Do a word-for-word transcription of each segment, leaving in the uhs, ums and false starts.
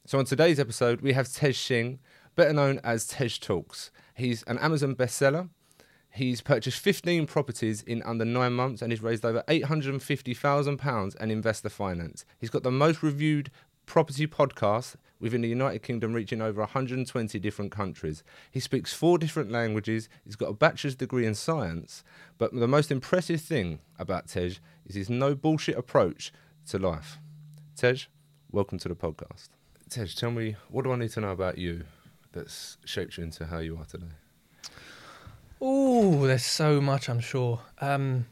So on today's episode, we have Tej Singh, better known as Tej Talks. He's an Amazon bestseller. He's purchased fifteen properties in under nine months and he's raised over eight hundred fifty thousand pounds in investor finance. He's got the most reviewed property podcast within the United Kingdom, reaching over one hundred twenty different countries. He speaks four different languages. He's got a bachelor's degree in science. But the most impressive thing about Tej is his no bullshit approach to life. Tej, welcome to the podcast. Tej, tell me, what do I need to know about you that's shaped you into how you are today? Oh, there's so much, I'm sure. Um,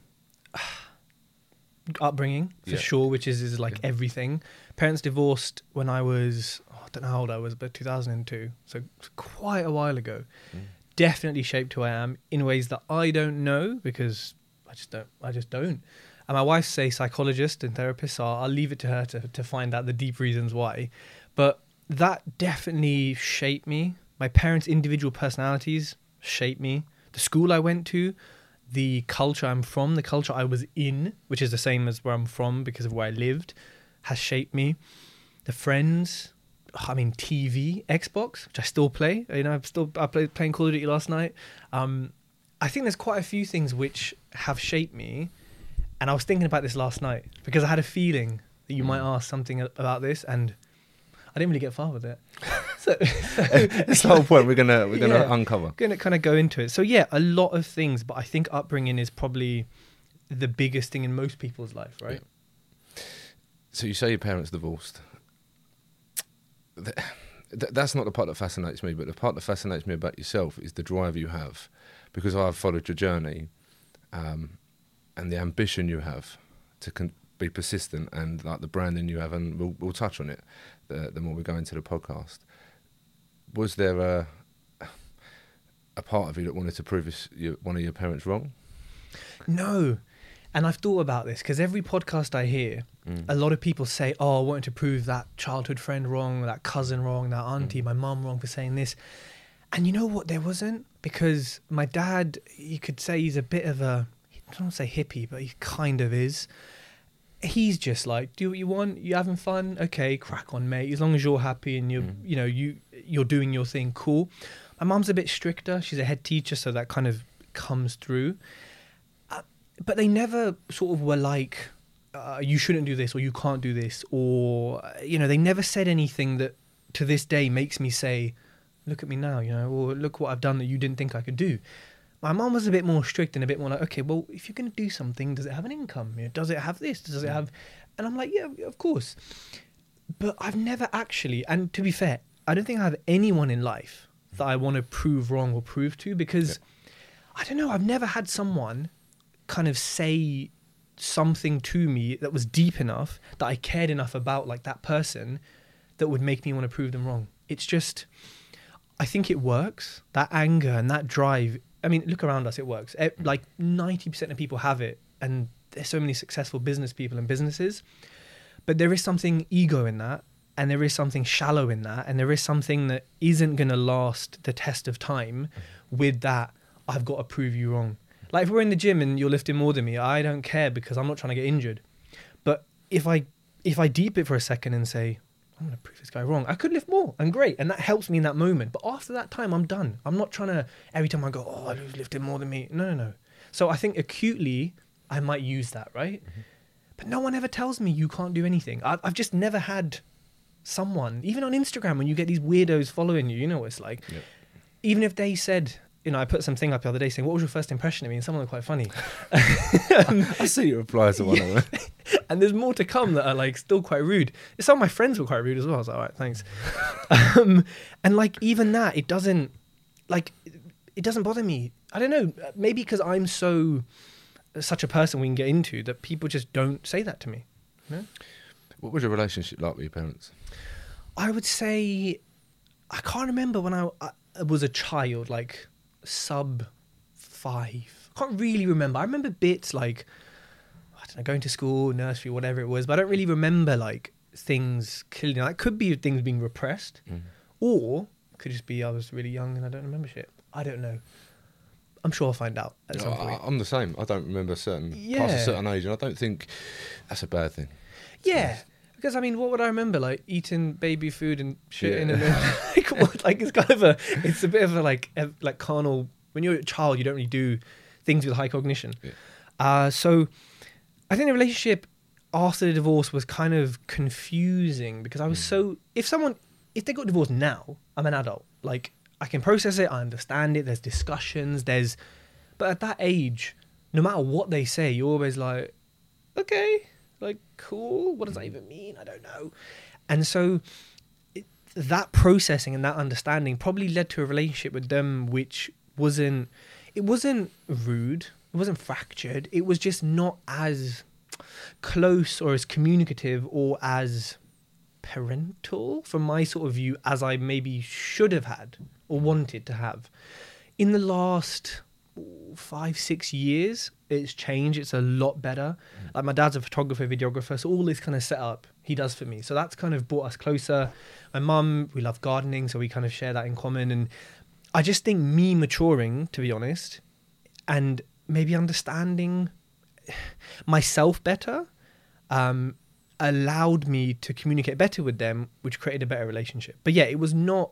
upbringing, for Yeah. sure, which is, is like Yeah. everything. Parents divorced when I was, oh, I don't know how old I was, but two thousand two. So quite a while ago. Mm. Definitely shaped who I am in ways that I don't know because I just don't. I just don't. And my wife's a psychologist and therapist, so I'll leave it to her to, to find out the deep reasons why. But that definitely shaped me. My parents' individual personalities shaped me. The school I went to, the culture I'm from, the culture I was in, which is the same as where I'm from because of where I lived, has shaped me. The friends, I mean, T V, Xbox, which I still play. You know, I'm still I played playing Call of Duty last night. Um, I think there's quite a few things which have shaped me. And I was thinking about this last night because I had a feeling that you might ask something about this, and I didn't really get far with it. so, so That's the whole point. We're gonna we're gonna Yeah. uncover. Going to kind of go into it. So yeah, a lot of things, but I think upbringing is probably the biggest thing in most people's life, right? Yeah. So you say your parents divorced. Th- th- That's not the part that fascinates me, but the part that fascinates me about yourself is the drive you have, because I've followed your journey, um, and the ambition you have to con- be persistent, and like the branding you have, and we'll, we'll touch on it the, the more we go into the podcast. Was there a a part of you that wanted to prove his, your, one of your parents wrong? No. And I've thought about this because every podcast I hear, Mm. a lot of people say, oh, I wanted to prove that childhood friend wrong, that cousin wrong, that auntie, Mm. my mum wrong for saying this. And you know what? There wasn't, because my dad, you could say he's a bit of a, I don't want to say hippie, but he kind of is. He's just like, do what you want. You having fun? Okay, crack on, mate. As long as you're happy and you're, Mm. you know, you you're doing your thing, cool. My mum's a bit stricter. She's a head teacher, so that kind of comes through. Uh, but they never sort of were like, uh, you shouldn't do this or you can't do this, or uh, you know, they never said anything that to this day makes me say, look at me now, you know, or look what I've done that you didn't think I could do. My mum was a bit more strict and a bit more like, okay, well, if you're going to do something, does it have an income? You know, does it have this? Does it have... And I'm like, yeah, of course. But I've never actually, and to be fair, I don't think I have anyone in life that I want to prove wrong or prove to, because I don't know, I've never had someone kind of say something to me that was deep enough, that I cared enough about, like that person, that would make me want to prove them wrong. It's just, I think it works. That anger and that drive, I mean, look around us, it works. E- Like ninety percent of people have it, and there's so many successful business people and businesses. But there is something ego in that, and there is something shallow in that, and there is something that isn't going to last the test of time with that, I've got to prove you wrong. Like if we're in the gym and you're lifting more than me, I don't care because I'm not trying to get injured. But if I if I deep it for a second and say, I'm going to prove this guy wrong, I could lift more, and great, and that helps me in that moment. But after that time, I'm done. I'm not trying to, every time I go, oh, I lifted more than me. No, no, no. So I think acutely, I might use that, right? Mm-hmm. But no one ever tells me you can't do anything. I, I've just never had someone, even on Instagram, when you get these weirdos following you, you know what it's like. Yep. Even if they said, you know, I put something up the other day saying, what was your first impression of me? And some of them are quite funny. I see your replies to one of them. And there's more to come that are like still quite rude. Some of my friends were quite rude as well. I was like, all right, thanks. um, and like even that, it doesn't like it doesn't bother me. I don't know. Maybe because I'm so such a person we can get into that people just don't say that to me. You know? What was your relationship like with your parents? I would say I can't remember when I, I was a child, like sub five. I can't really remember. I remember bits like, I don't know, going to school, nursery, whatever it was, but I don't really remember like things killing. That could be things being repressed, Mm. or it could just be I was really young and I don't remember shit. I don't know. I'm sure I'll find out at some I, point. I'm the same. I don't remember certain past Yeah. a certain age, and I don't think that's a bad thing. Yeah. Because I mean, what would I remember? Like eating baby food and shit Yeah. in and then like, what, like it's kind of a, it's a bit of a like, a, like carnal. When you're a child, you don't really do things with high cognition. Yeah. Uh, so I think the relationship after the divorce was kind of confusing because I was Mm. so, if someone, if they got divorced now, I'm an adult. Like I can process it, I understand it. There's discussions, there's, but at that age, no matter what they say, you're always like, okay, like cool. What does that even mean? I don't know. And so it, that processing and that understanding probably led to a relationship with them which wasn't, it wasn't rude, it wasn't fractured, it was just not as close or as communicative or as parental from my sort of view as I maybe should have had or wanted to have. In the last five, six years, it's changed. It's a lot better. Mm. Like my dad's a photographer, videographer, so all this kind of setup he does for me. So that's kind of brought us closer. My mum, we love gardening, so we kind of share that in common. And I just think me maturing, to be honest, and maybe understanding myself better, um, allowed me to communicate better with them, which created a better relationship. But yeah, it was not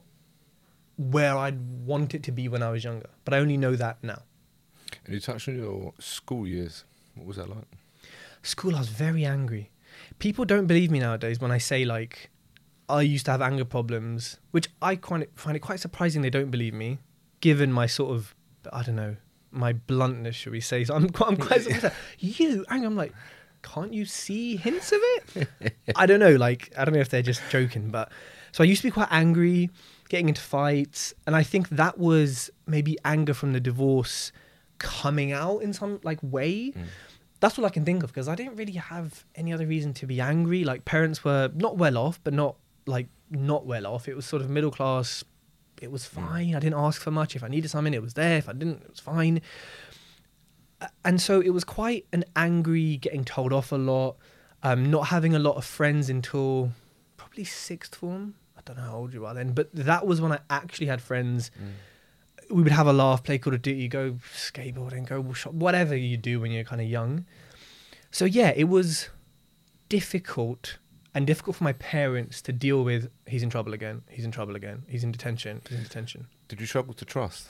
where I'd want it to be when I was younger, but I only know that now. And you touched on your school years. What was that like? School, I was very angry. People don't believe me nowadays when I say like I used to have anger problems, which I find it, find it quite surprising they don't believe me, given my sort of, I don't know, my bluntness, should we say. So I'm quite, I'm quite surprised. You, anger, I'm like, can't you see hints of it? I don't know, like, I don't know if they're just joking, but so I used to be quite angry, getting into fights, and I think that was maybe anger from the divorce coming out in some like way. Mm. That's all I can think of, because I didn't really have any other reason to be angry. Like parents were not well off, but not like not well off. It was sort of middle class. It was fine. I didn't ask for much. If I needed something, it was there. If I didn't, it was fine. And so it was quite an angry, getting told off a lot, um, not having a lot of friends until probably sixth form. I don't know how old you are then, but that was when I actually had friends. Mm. We would have a laugh, play Call of Duty, go skateboarding, go shop, whatever you do when you're kind of young. So yeah, it was difficult and difficult for my parents to deal with. He's in trouble again. He's in trouble again. He's in detention. He's in detention. Did you struggle to trust?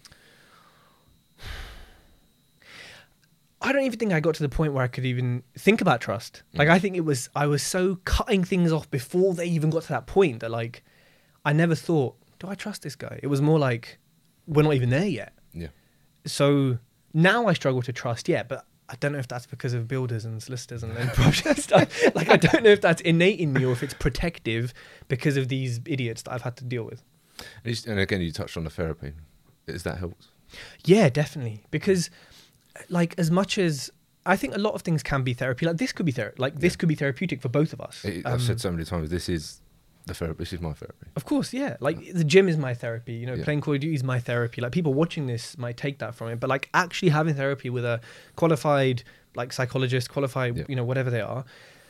I don't even think I got to the point where I could even think about trust. Mm. Like I think it was, I was so cutting things off before they even got to that point that like, I never thought, do I trust this guy? It was more like, we're not even there yet. Yeah. So now I struggle to trust, yeah, but I don't know if that's because of builders and solicitors and then project stuff. Like, I don't know if that's innate in me or if it's protective because of these idiots that I've had to deal with. And again, you touched on the therapy. Has that helped? Yeah, definitely. Because, like, as much as I think a lot of things can be therapy, like this could be therapy, like this yeah. could be therapeutic for both of us. It, I've um, said so many times, this is the therapy. This is my therapy. Of course, yeah. Like the gym is my therapy. You know, yeah. playing Call of Duty is my therapy. Like people watching this might take that from it, but like actually having therapy with a qualified like psychologist, qualified, yeah. you know, whatever they are,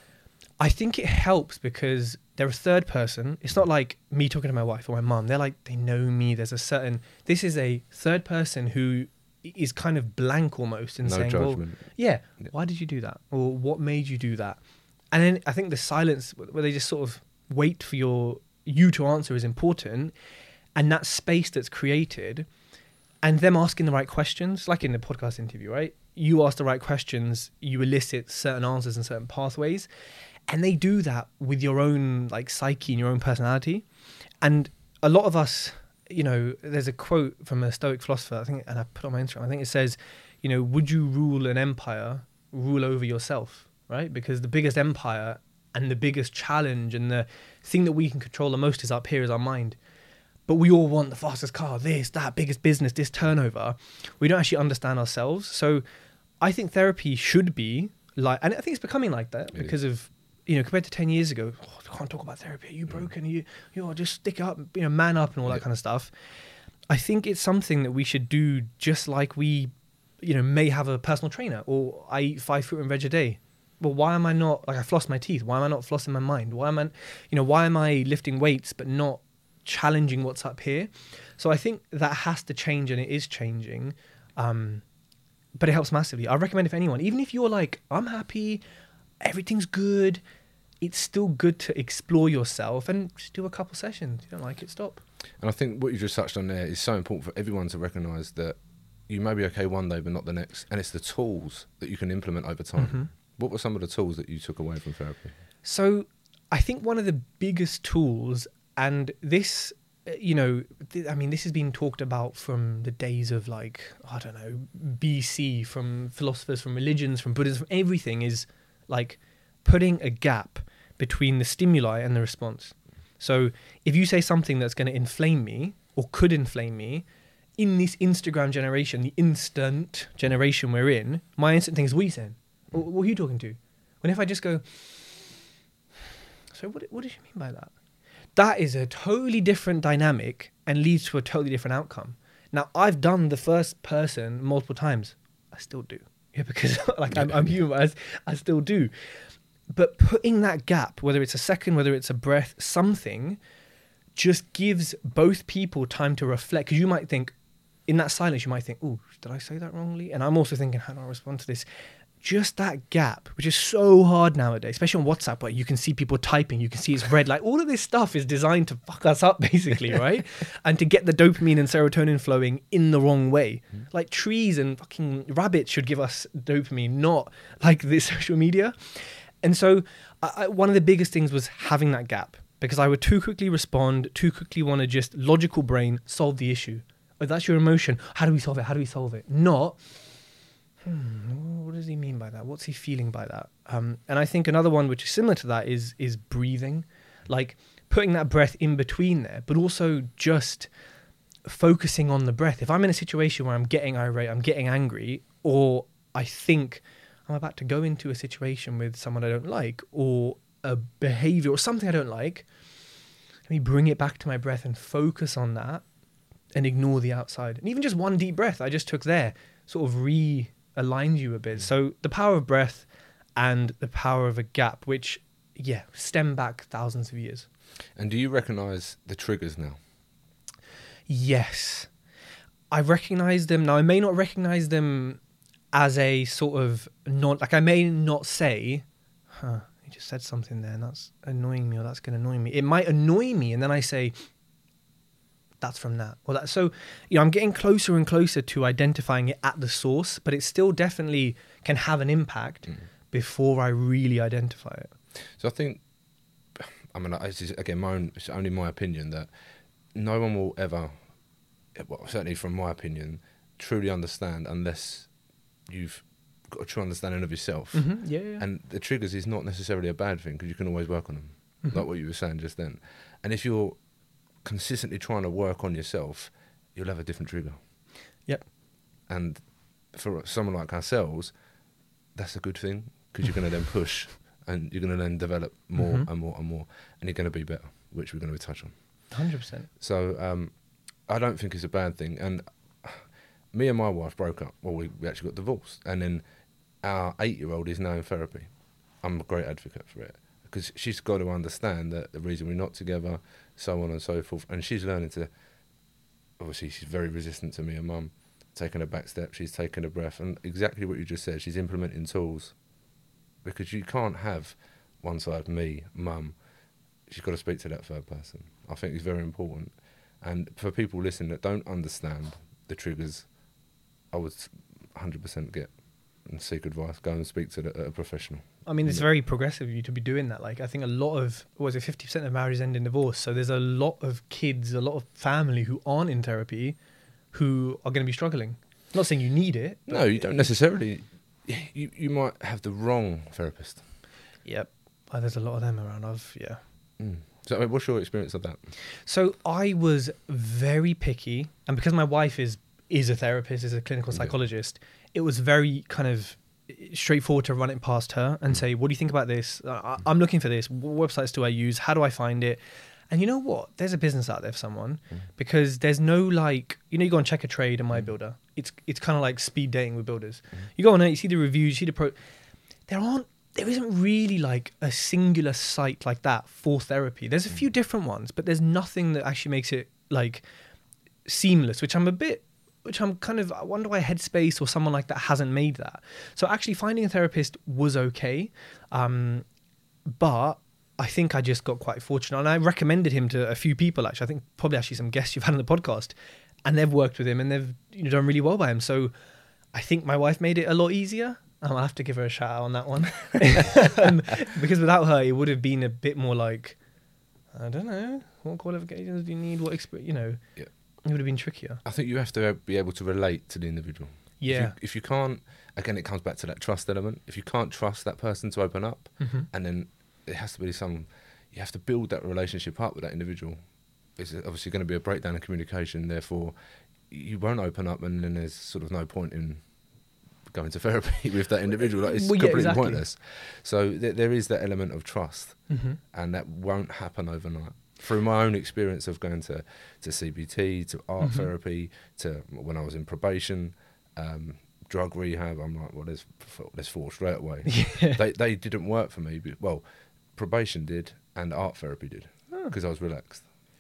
I think it helps because they're a third person. It's not like me talking to my wife or my mum. They're like, they know me. There's a certain. This is a third person who is kind of blank almost and no saying, judgment. well, yeah, yeah, why did you do that, or what made you do that? And then I think the silence where they just sort of wait for your you to answer is important, and that space that's created and them asking the right questions, like in the podcast interview, right? You ask the right questions, you elicit certain answers and certain pathways, and they do that with your own like psyche and your own personality. And a lot of us, you know, there's a quote from a Stoic philosopher, I think, and I put on my Instagram, I think it says, you know, would you rule an empire, rule over yourself, right? Because the biggest empire and the biggest challenge and the thing that we can control the most is up here, is our mind. But we all want the fastest car, this, that, biggest business, this turnover. We don't actually understand ourselves. So I think therapy should be like, and I think it's becoming like that yeah. because of, you know, compared to ten years ago, oh, I can't talk about therapy. Are you broken? Are you, you know, just stick up, you know, man up and all that yeah. kind of stuff. I think it's something that we should do just like we, you know, may have a personal trainer, or I eat five fruit and veg a day. Well, why am I not, like I floss my teeth, why am I not flossing my mind? Why am I, you know, why am I lifting weights but not challenging what's up here? So I think that has to change, and it is changing. Um, but it helps massively. I recommend if anyone, even if you're like, I'm happy, everything's good, it's still good to explore yourself and just do a couple sessions. You don't like it, stop. And I think what you just touched on there is so important for everyone to recognise that you may be okay one day but not the next, and it's the tools that you can implement over time. Mm-hmm. What were some of the tools that you took away from therapy? So I think one of the biggest tools, and this, you know, th- I mean, this has been talked about from the days of like, I don't know, B C, from philosophers, from religions, from Buddhism, from everything, is like putting a gap between the stimuli and the response. So if you say something that's going to inflame me or could inflame me, in this Instagram generation, the instant generation we're in, my instant thing is, what are you saying? What, what are you talking to? When if I just go, so what, what did you mean by that? That is a totally different dynamic and leads to a totally different outcome. Now, I've done the first person multiple times. I still do. Yeah, because like I'm, I'm human, I, I still do. But putting that gap, whether it's a second, whether it's a breath, something, just gives both people time to reflect. Because you might think, in that silence, you might think, oh, did I say that wrongly? And I'm also thinking, how do I respond to this? Just that gap, which is so hard nowadays, especially on WhatsApp, where you can see people typing, you can see it's red. Like, all of this stuff is designed to fuck us up, basically, right? And to get the dopamine and serotonin flowing in the wrong way. Mm-hmm. Like, trees and fucking rabbits should give us dopamine, not like this social media. And so I, I, one of the biggest things was having that gap, because I would too quickly respond, too quickly want to just logical brain solve the issue. Oh, that's your emotion. How do we solve it? How do we solve it? Not, hmm, what does he mean by that? What's he feeling by that? Um, and I think another one which is similar to that is is breathing, like putting that breath in between there, but also just focusing on the breath. If I'm in a situation where I'm getting irate, I'm getting angry, or I think I'm about to go into a situation with someone I don't like, or a behavior or something I don't like, let me bring it back to my breath and focus on that and ignore the outside. And even just one deep breath I just took there sort of realigns you a bit. So the power of breath and the power of a gap, which, yeah, stem back thousands of years. And do you recognise the triggers now? Yes. I recognise them. Now, I may not recognise them as a sort of non, like I may not say, huh, you just said something there and that's annoying me, or that's going to annoy me. It might annoy me, and then I say, that's from that. Or that. So, you know, I'm getting closer and closer to identifying it at the source, but it still definitely can have an impact mm. before I really identify it. So I think, I mean, this is, again, my own, it's only my opinion, that no one will ever, well, certainly from my opinion, truly understand unless you've got a true understanding of yourself. Mm-hmm. Yeah, yeah. And the triggers is not necessarily a bad thing, because you can always work on them, mm-hmm. like what you were saying just then. And if you're consistently trying to work on yourself, you'll have a different trigger. Yep. And for someone like ourselves, that's a good thing, because you're going to then push and you're going to then develop more mm-hmm. and more and more, and you're going to be better, which we're going to touch on. one hundred percent. So um, I don't think it's a bad thing. And me and my wife broke up. Well, we, we actually got divorced. And then our eight-year-old is now in therapy. I'm a great advocate for it, because she's got to understand that the reason we're not together, so on and so forth. And she's learning to, obviously she's very resistant to me and mum, taking a back step, she's taking a breath. And exactly what you just said, she's implementing tools. Because you can't have one side, me, mum. She's got to speak to that third person. I think it's very important. And for people listening that don't understand the triggers, I would one hundred percent get and seek advice. Go and speak to the, a professional. I mean, it's very progressive of you to be doing that. Like, I think a lot of, what was it, fifty percent of marriages end in divorce. So there's a lot of kids, a lot of family who aren't in therapy who are going to be struggling. I'm not saying you need it. No, you don't necessarily. You you might have the wrong therapist. Yep. Oh, there's a lot of them around. I've, yeah. Mm. So I mean, what's your experience of that? So I was very picky. And because my wife is is a therapist, is a clinical psychologist, yeah. it was very kind of straightforward to run it past her and mm. say, what do you think about this? Uh, I'm looking for this. What websites do I use? How do I find it? And you know what? There's a business out there for someone mm. because there's no like, you know, you go on Check a Trade and My mm. Builder. It's it's kind of like speed dating with builders. Mm. You go on there, you see the reviews, you see the pro. There aren't, there isn't really like a singular site like that for therapy. There's a few different ones, but there's nothing that actually makes it like seamless, which I'm a bit, which I'm kind of, I wonder why Headspace or someone like that hasn't made that. So actually finding a therapist was okay. Um, but I think I just got quite fortunate, and I recommended him to a few people. Actually, I think probably actually some guests you've had on the podcast, and they've worked with him and they've you know, done really well by him. So I think my wife made it a lot easier. I'll have to give her a shout out on that one. um, because without her, it would have been a bit more like, I don't know, what qualifications do you need? What experience? You know, yeah. It would have been trickier. I think you have to be able to relate to the individual. Yeah. If you, if you can't, again, it comes back to that trust element. If you can't trust that person to open up, Mm-hmm. and then it has to be some, you have to build that relationship up with that individual. It's obviously going to be a breakdown in communication. Therefore, you won't open up, and then there's sort of no point in going to therapy with that individual. Like, it's Well, yeah, completely exactly. pointless. So th- there is that element of trust, Mm-hmm. and that won't happen overnight. Through my own experience of going to, to C B T, to art Mhm. therapy, to when I was in probation, um, drug rehab, I'm like, well, there's there's four straight away. Yeah. They they didn't work for me. But, well, probation did, and art therapy did, Oh. because I was relaxed.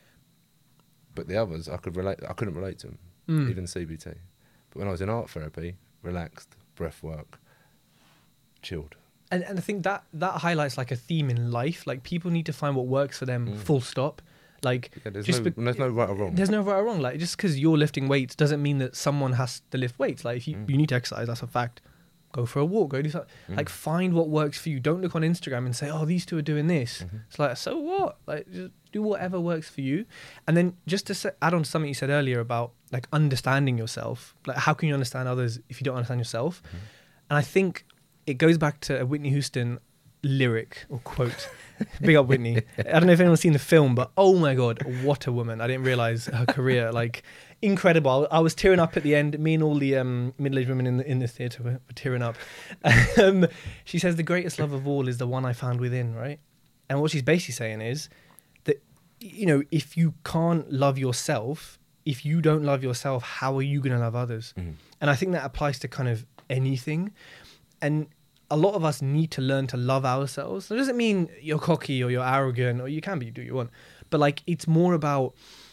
But the others, I could relate. I couldn't relate to them, Mm. even C B T. But when I was in art therapy, relaxed, breath work, chilled. And and I think that that highlights like a theme in life. Like people need to find what works for them. Mm. Full stop. Like Yeah, there's just no be- there's no right or wrong. there's no right or wrong. Like just because you're lifting weights doesn't mean that someone has to lift weights. Like if you, Mm. you need to exercise, that's a fact. Go for a walk. Go do something. Mm. Like find what works for you. Don't look on Instagram and say, oh, these two are doing this. Mhm. It's like, so what? Like just do whatever works for you. And then just to say, add on to something you said earlier about like understanding yourself. Like how can you understand others if you don't understand yourself? Mhm. And I think it goes back to a Whitney Houston lyric or quote. Big up Whitney. I don't know if anyone's seen the film, but oh my God, what a woman. I didn't realize her career, like incredible. I was tearing up at the end. Me and all the um, middle-aged women in the, in the theatre were, were tearing up. Um, she says, the greatest love of all is the one I found within, right? And what she's basically saying is that, you know, if you can't love yourself, if you don't love yourself, how are you going to love others? Mhm. And I think that applies to kind of anything. And a lot of us need to learn to love ourselves. That doesn't mean you're cocky or you're arrogant, or you can be, do what you want. But like, it's more about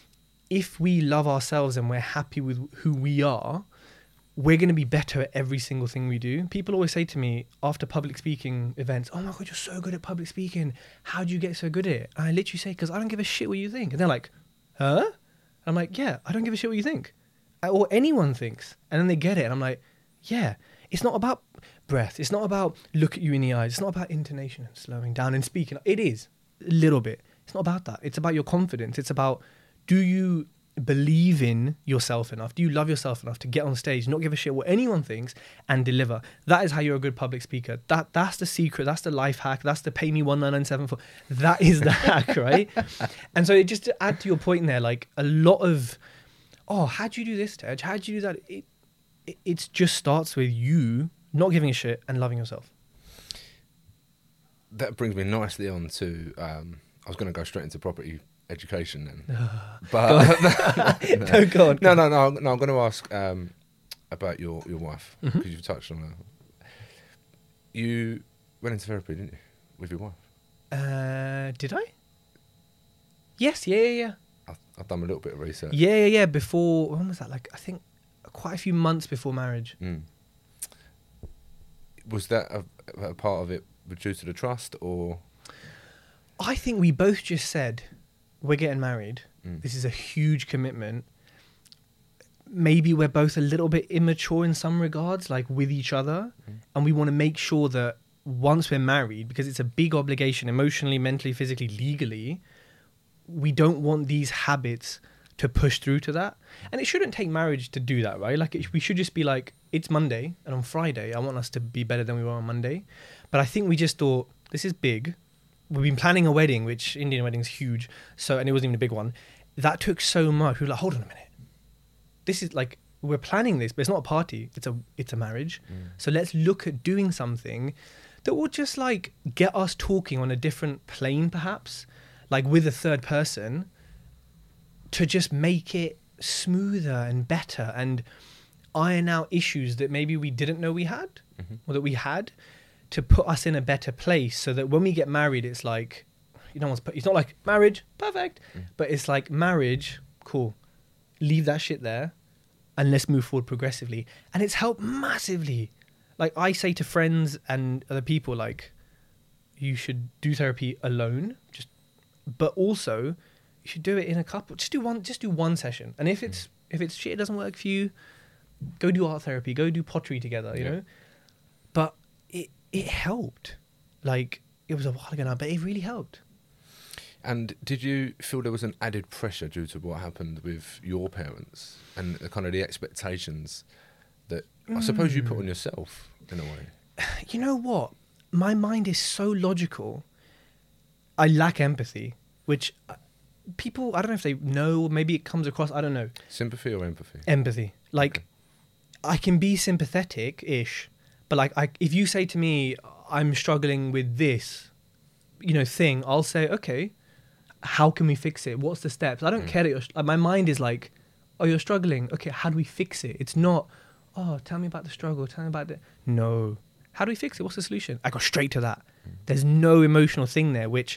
if we love ourselves and we're happy with who we are, we're going to be better at every single thing we do. People always say to me after public speaking events, oh my God, you're so good at public speaking. How do you get so good at it? And I literally say, because I don't give a shit what you think. And they're like, huh? And I'm like, yeah, I don't give a shit what you think. Or anyone thinks. And then they get it. And I'm like, yeah, it's not about breath. It's not about look at you in the eyes. It's not about intonation and slowing down and speaking. It is a little bit. It's not about that. It's about your confidence. It's about, do you believe in yourself enough? Do you love yourself enough to get on stage, not give a shit what anyone thinks, and deliver? That is how you're a good public speaker. That That's the secret. That's the life hack. That's the pay me one nine nine seven for. That is the hack, right? And so it, just to add to your point there, like a lot of, oh, how'd you do this, Tej? How'd you do that? It, it it just starts with you not giving a shit and loving yourself. That brings me nicely on to, um, I was going to go straight into property education then. but no, no, No, go on. no, no, no, no, I'm going to ask um, about your, your wife, because Mhm. you've touched on her. You went into therapy, didn't you, with your wife? Uh, did I? Yes, yeah, yeah, yeah. I've, I've done a little bit of research. Yeah, yeah, yeah. Before, when was that? Like, I think quite a few months before marriage. Mm. Was that a, a part of it due to the trust, or? I think we both just said, we're getting married. Mm. This is a huge commitment. Maybe we're both a little bit immature in some regards, like with each other. Mm. And we want to make sure that once we're married, because it's a big obligation emotionally, mentally, physically, legally, we don't want these habits to push through to that. And it shouldn't take marriage to do that, right? Like it, we should just be like, it's Monday, and on Friday, I want us to be better than we were on Monday. But I think we just thought, this is big. We've been planning a wedding, which Indian wedding's huge. So, and it wasn't even a big one. That took so much. We were like, hold on a minute. This is like, we're planning this, but it's not a party. It's a, it's a marriage. Mm. So let's look at doing something that will just like get us talking on a different plane, perhaps, like with a third person, to just make it smoother and better and iron out issues that maybe we didn't know we had, Mhm. or that we had, to put us in a better place, so that when we get married, it's like, you know, it's not like marriage, perfect, Mm. but it's like marriage, cool, leave that shit there and let's move forward progressively. And it's helped massively. Like I say to friends and other people, like, you should do therapy alone, just, but also you should do it in a couple. Just do one, just do one session. And if it's, if it's shit, it doesn't work for you, go do art therapy, go do pottery together, you Yeah. know? But it, it helped. Like, it was a while ago now, but it really helped. And did you feel there was an added pressure due to what happened with your parents and the kind of the expectations that I suppose you put on yourself in a way? You know what? My mind is so logical. I lack empathy, which uh, people, I don't know if they know, maybe it comes across, I don't know. Sympathy or empathy? Empathy. Like, I can be sympathetic-ish, but like, I, if you say to me, I'm struggling with this, you know, thing, I'll say, okay, how can we fix it? What's the steps? I don't Mm. care that you're, like, my mind is like, oh, you're struggling. Okay, how do we fix it? It's not, oh, tell me about the struggle. Tell me about the, no. How do we fix it? What's the solution? I go straight to that. Mm. There's no emotional thing there, which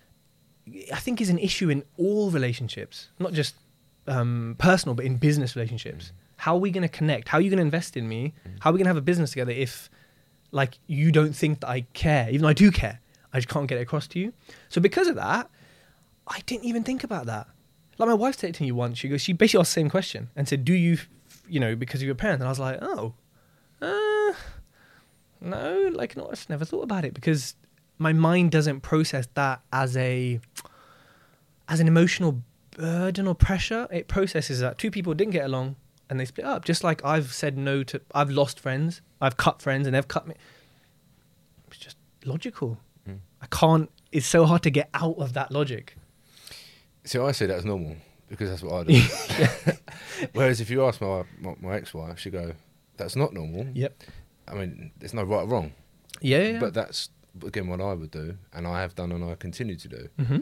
I think is an issue in all relationships, not just um, personal, but in business relationships. Mm. How are we going to connect? How are you going to invest in me? Mm. How are we going to have a business together if, like, you don't think that I care, even though I do care? I just can't get it across to you. So because of that, I didn't even think about that. Like, my wife said it to me once. She goes, she basically asked the same question and said, do you, f- you know, because of your parents? And I was like, oh, uh, no, like, no, I just never thought about it because my mind doesn't process that as a, as an emotional burden or pressure. It processes that two people didn't get along and they split up. Just like I've said no to, I've lost friends, I've cut friends and they've cut me. It's just logical. Mm. I can't, it's so hard to get out of that logic. So I say that as normal because that's what I do. Whereas if you ask my, my, my ex-wife, she'd go, that's not normal. Yep. I mean, there's no right or wrong. Yeah, yeah, yeah. But that's, again, what I would do, and I have done and I continue to do. Mm-hmm.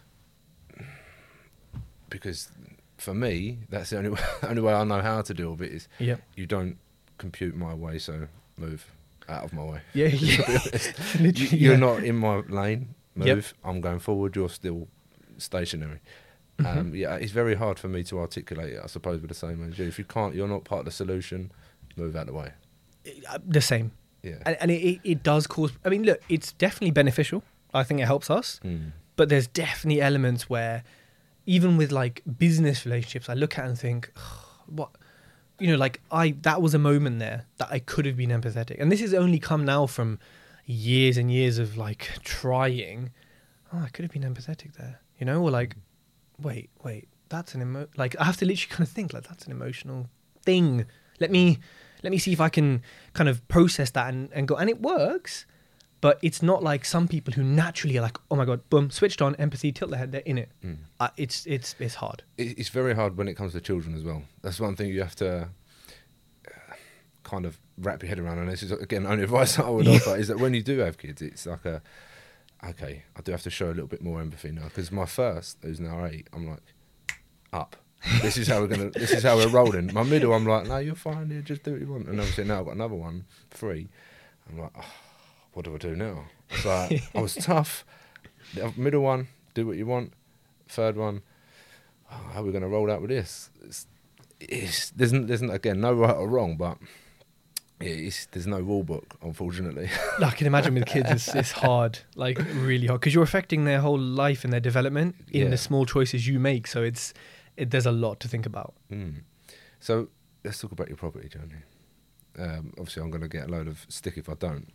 Because for me, that's the only way, only way I know how to deal with it is Yep. you don't compute my way, so move out of my way. Yeah, yeah. To be honest. You, Literally, you're yeah. not in my lane, move, Yep. I'm going forward, you're still stationary. Mhm. Um, yeah, it's very hard for me to articulate it, I suppose, with the same as you. If you can't, you're not part of the solution, move out of the way. Uh, The same. Yeah. And, and it, it, it does cause, I mean, look, it's definitely beneficial. I think it helps us. Mm. But there's definitely elements where, even with like business relationships, I look at it and think, "Ugh, what, you know, like I, that was a moment there that I could have been empathetic. And this has only come now from years and years of like trying. Oh, I could have been empathetic there, you know, or like, wait, wait, that's an emo, like I have to literally kind of think like that's an emotional thing. Let me, let me see if I can kind of process that and, and go, and it works. But it's not like some people who naturally are like, oh my God, boom, switched on, empathy, tilt their head, they're in it. Mm. Uh, it's it's it's hard. It- It's very hard when it comes to children as well. That's one thing you have to uh, kind of wrap your head around. And this is, again, only advice I would Yeah. offer is that when you do have kids, it's like a, okay, I do have to show a little bit more empathy now. Because my first, who's now eight, I'm like, up. This is how we're gonna. This is how we're rolling. My middle, I'm like, no, you're fine. You just do what you want. And obviously now I've got another one, three. I'm like, oh, what do I do now? It's like I was tough. The middle one, do what you want. Third one, oh, how are we going to roll out with this? It's, it's, there's, n- there's n- again no right or wrong, but it's, there's no rule book, unfortunately. I can imagine with kids, it's, it's hard, like really hard, because you're affecting their whole life and their development in Yeah. the small choices you make. So it's it, there's a lot to think about. Mm. So let's talk about your property journey. Um, obviously, I'm going to get a load of stick if I don't.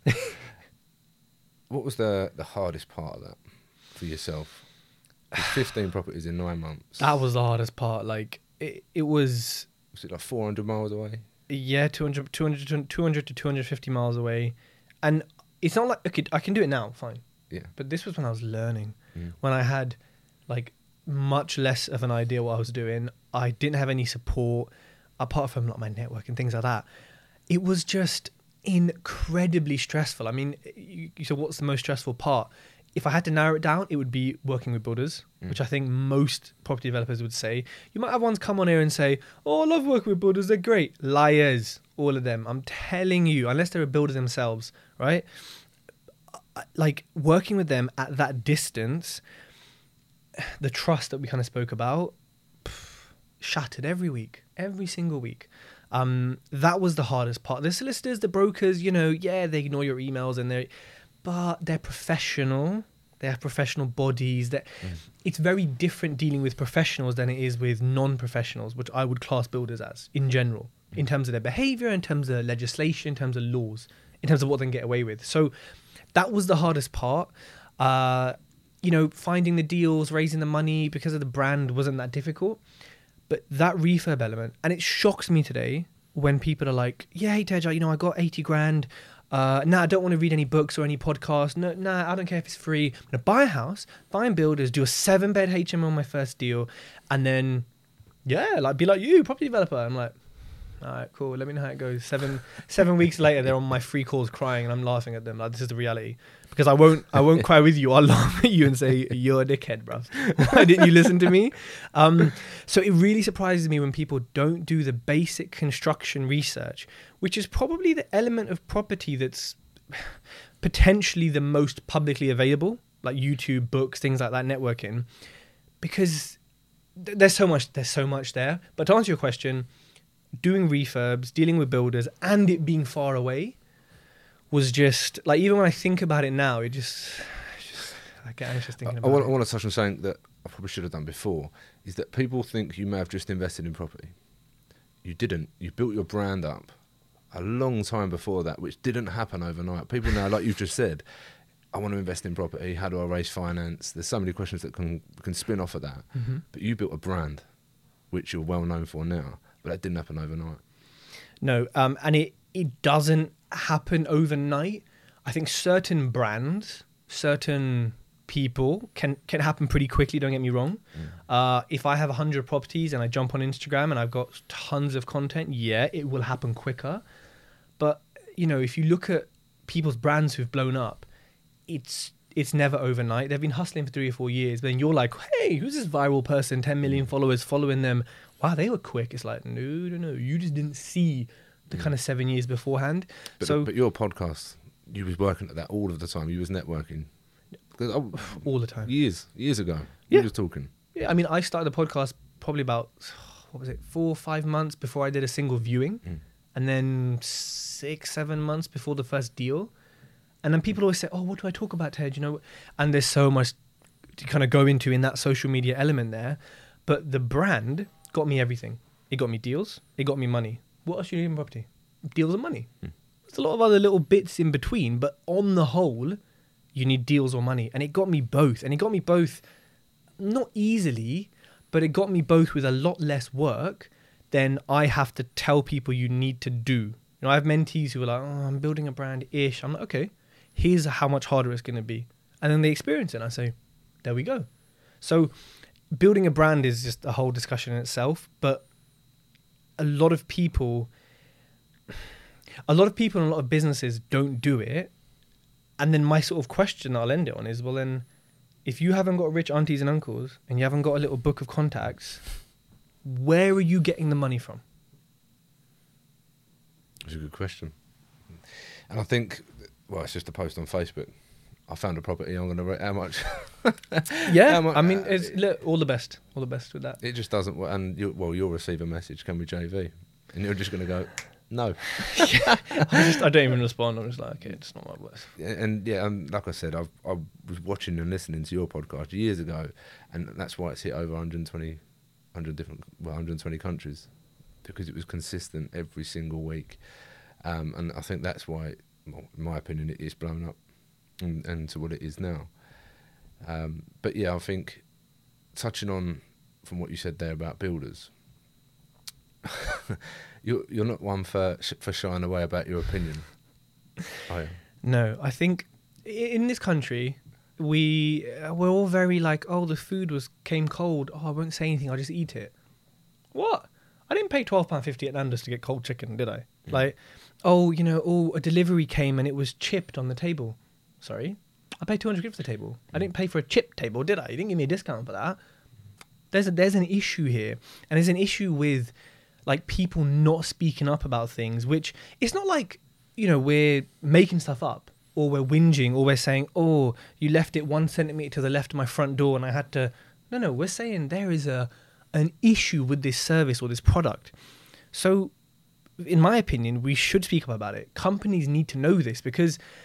What was the, the hardest part of that for yourself? 'Cause fifteen properties in nine months. That was the hardest part. Like it, it was, Was it like four hundred miles away? yeah, two hundred, two hundred, two hundred to two hundred fifty miles away. And it's not like, okay, I can do it now, fine. Yeah. But this was when I was learning, Mm. when I had like much less of an idea what I was doing. I didn't have any support apart from like my network and things like that. It was just incredibly stressful. I mean, you, you said what's the most stressful part? If I had to narrow it down, it would be working with builders, Mm. which I think most property developers would say. You might have ones come on here and say, oh, I love working with builders, they're great. Liars, all of them. I'm telling you, unless they're a builder themselves, right? I- Like working with them at that distance, the trust that we kind of spoke about, pff, shattered every week, every single week. Um, that was the hardest part. The solicitors, the brokers, you know, yeah, they ignore your emails and they, but they're professional. They have professional bodies. That Mm. it's very different dealing with professionals than it is with non-professionals, which I would class builders as in general, in terms of their behavior, in terms of legislation, in terms of laws, in terms of what they can get away with. So that was the hardest part. Uh, you know, finding the deals, raising the money because of the brand wasn't that difficult. But that refurb element, and it shocks me today when people are like, yeah, hey Tej, you know, I got eighty grand. Uh, nah, I don't want to read any books or any podcasts. No, nah, I don't care if it's free. I'm going to buy a house, find builders, do a seven bed H M O on my first deal. And then, yeah, like be like you, property developer. I'm like, all right, cool. Let me know how it goes. Seven seven weeks later, they're on my free calls crying, and I'm laughing at them. Like, this is the reality. Because I won't, I won't cry with you. I'll laugh at you and say, "You're a dickhead, bruv. Why didn't you listen to me?" Um, so it really surprises me when people don't do the basic construction research, which is probably the element of property that's potentially the most publicly available, like YouTube, books, things like that, networking, because th- there's so much, there's so much there. But to answer your question, doing refurbs, dealing with builders, and it being far away was just like, even when I think about it now, it just, it's just I get anxious thinking I, about I want, it. I want to touch on something that I probably should have done before, is that people think you may have just invested in property. You didn't. You built your brand up a long time before that, which didn't happen overnight. People now, like you've just said, I want to invest in property. How do I raise finance? There's so many questions that can can spin off of that. Mm-hmm. But you built a brand, which you're well known for now, but that didn't happen overnight. No, um, and it, it doesn't happen overnight. I think certain brands, certain people can, can happen pretty quickly, don't get me wrong. Mm. Uh, if I have one hundred properties and I jump on Instagram and I've got tons of content, yeah, it will happen quicker. But, you know, if you look at people's brands who've blown up, it's it's never overnight. They've been hustling for three or four years. But then you're like, hey, who's this viral person? ten million followers following them. Wow, they were quick. It's like, no, no, no. You just didn't see the kind of seven years beforehand. But, so but your podcast, you was working at that all of the time. You was networking. 'Cause I- all the time. Years, years ago. Yeah. You were talking. Yeah, I mean, I started the podcast probably about, what was it, four or five months before I did a single viewing. Mm. And then six, seven months before the first deal. And then people always say, oh, what do I talk about, Ted? You know, and there's so much to kind of go into in that social media element there. But the brand got me everything. It got me deals. It got me money. What else do you need in property? Deals and money. Mm. There's a lot of other little bits in between. But on the whole, you need deals or money. And it got me both. And it got me both not easily, but it got me both with a lot less work than I have to tell people you need to do. You know, I have mentees who are like, oh, I'm building a brand-ish. I'm like, okay, here's how much harder it's going to be. And then they experience it and I say, there we go. So building a brand is just a whole discussion in itself. But a lot of people, a lot of people and a lot of businesses don't do it. And then my sort of question I'll end it on is, well, then if you haven't got rich aunties and uncles and you haven't got a little book of contacts, where are you getting the money from? It's a good question. And I think, well, it's just a post on Facebook. I found a property, I'm going to rate how much. Yeah, how much, I mean, it's, look, all the best. All the best with that. It just doesn't work. And, you, well, you'll receive a message, can we J V? And you're just going to go, no. I, just, I don't even respond. I'm just like, okay, it's not my worst. And yeah, and like I said, I've, I was watching and listening to your podcast years ago, and that's why it's hit over one hundred twenty, one hundred different, well, one hundred twenty countries, because it was consistent every single week. Um, and I think that's why, well, in my opinion, it is blown up and, and to what it is now. Um, but yeah, I think touching on from what you said there about builders, you're you're not one for for shying away about your opinion. Are you? No, I think i- in this country, we uh, we're all very like, oh, the food was came cold. Oh, I won't say anything. I'll just eat it. What? I didn't pay twelve pound fifty at Nando's to get cold chicken, did I? Mm. Like, oh, you know, oh, a delivery came and it was chipped on the table. Sorry, I paid two hundred quid for the table. I didn't pay for a chip table, did I? You didn't give me a discount for that. There's a, there's an issue here, and there's an issue with like people not speaking up about things, which it's not like, you know, we're making stuff up or we're whinging or we're saying, oh, you left it one centimeter to the left of my front door and I had to. No, no, we're saying there is a an issue with this service or this product. So in my opinion, we should speak up about it. Companies need to know this, because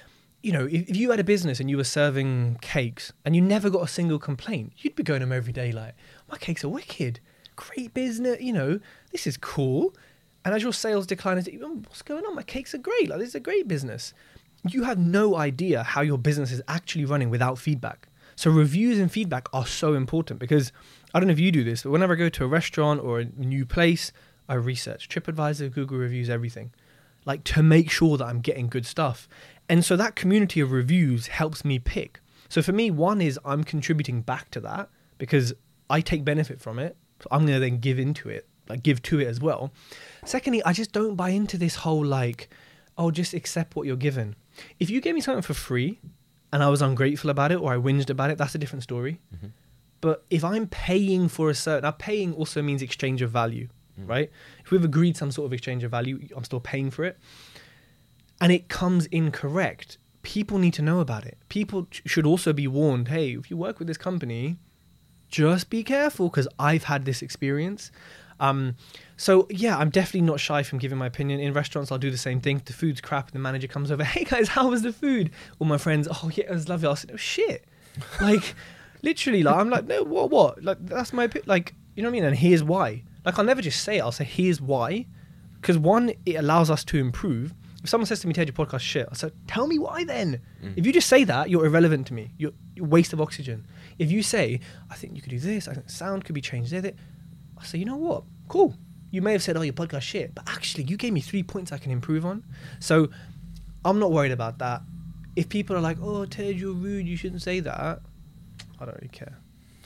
you know, if, if you had a business and you were serving cakes and you never got a single complaint, you'd be going home every day like, my cakes are wicked, great business, you know, this is cool. And as your sales decline, it's, oh, what's going on? My cakes are great. Like, this is a great business. You have no idea how your business is actually running without feedback. So reviews and feedback are so important because I don't know if you do this, but whenever I go to a restaurant or a new place, I research TripAdvisor, Google reviews, everything, like to make sure that I'm getting good stuff. And so that community of reviews helps me pick. So for me, one is I'm contributing back to that because I take benefit from it. So I'm going to then give into it, like give to it as well. Secondly, I just don't buy into this whole like, oh, just accept what you're given. If you gave me something for free and I was ungrateful about it or I whinged about it, that's a different story. Mm-hmm. But if I'm paying for a certain, now paying also means exchange of value, mm. right? If we've agreed some sort of exchange of value, I'm still paying for it. And it comes incorrect. People need to know about it. People sh- should also be warned, hey, if you work with this company, just be careful because I've had this experience. Um, so yeah, I'm definitely not shy from giving my opinion. In restaurants, I'll do the same thing. If the food's crap, the manager comes over, hey guys, how was the food? All my friends, oh yeah, it was lovely. I'll say, oh shit. Like, literally, like, I'm like, no, what, what? Like, that's my opinion. Like, you know what I mean? And here's why. Like, I'll never just say it. I'll say, here's why. Because one, it allows us to improve. If someone says to me, Ted, your podcast shit, I say, tell me why then. Mm. If you just say that, you're irrelevant to me. You're, you're a waste of oxygen. If you say, I think you could do this, I think sound could be changed there, there, I say, you know what? Cool. You may have said, oh, your podcast shit, but actually you gave me three points I can improve on. So I'm not worried about that. If people are like, oh, Ted, you're rude, you shouldn't say that, I don't really care.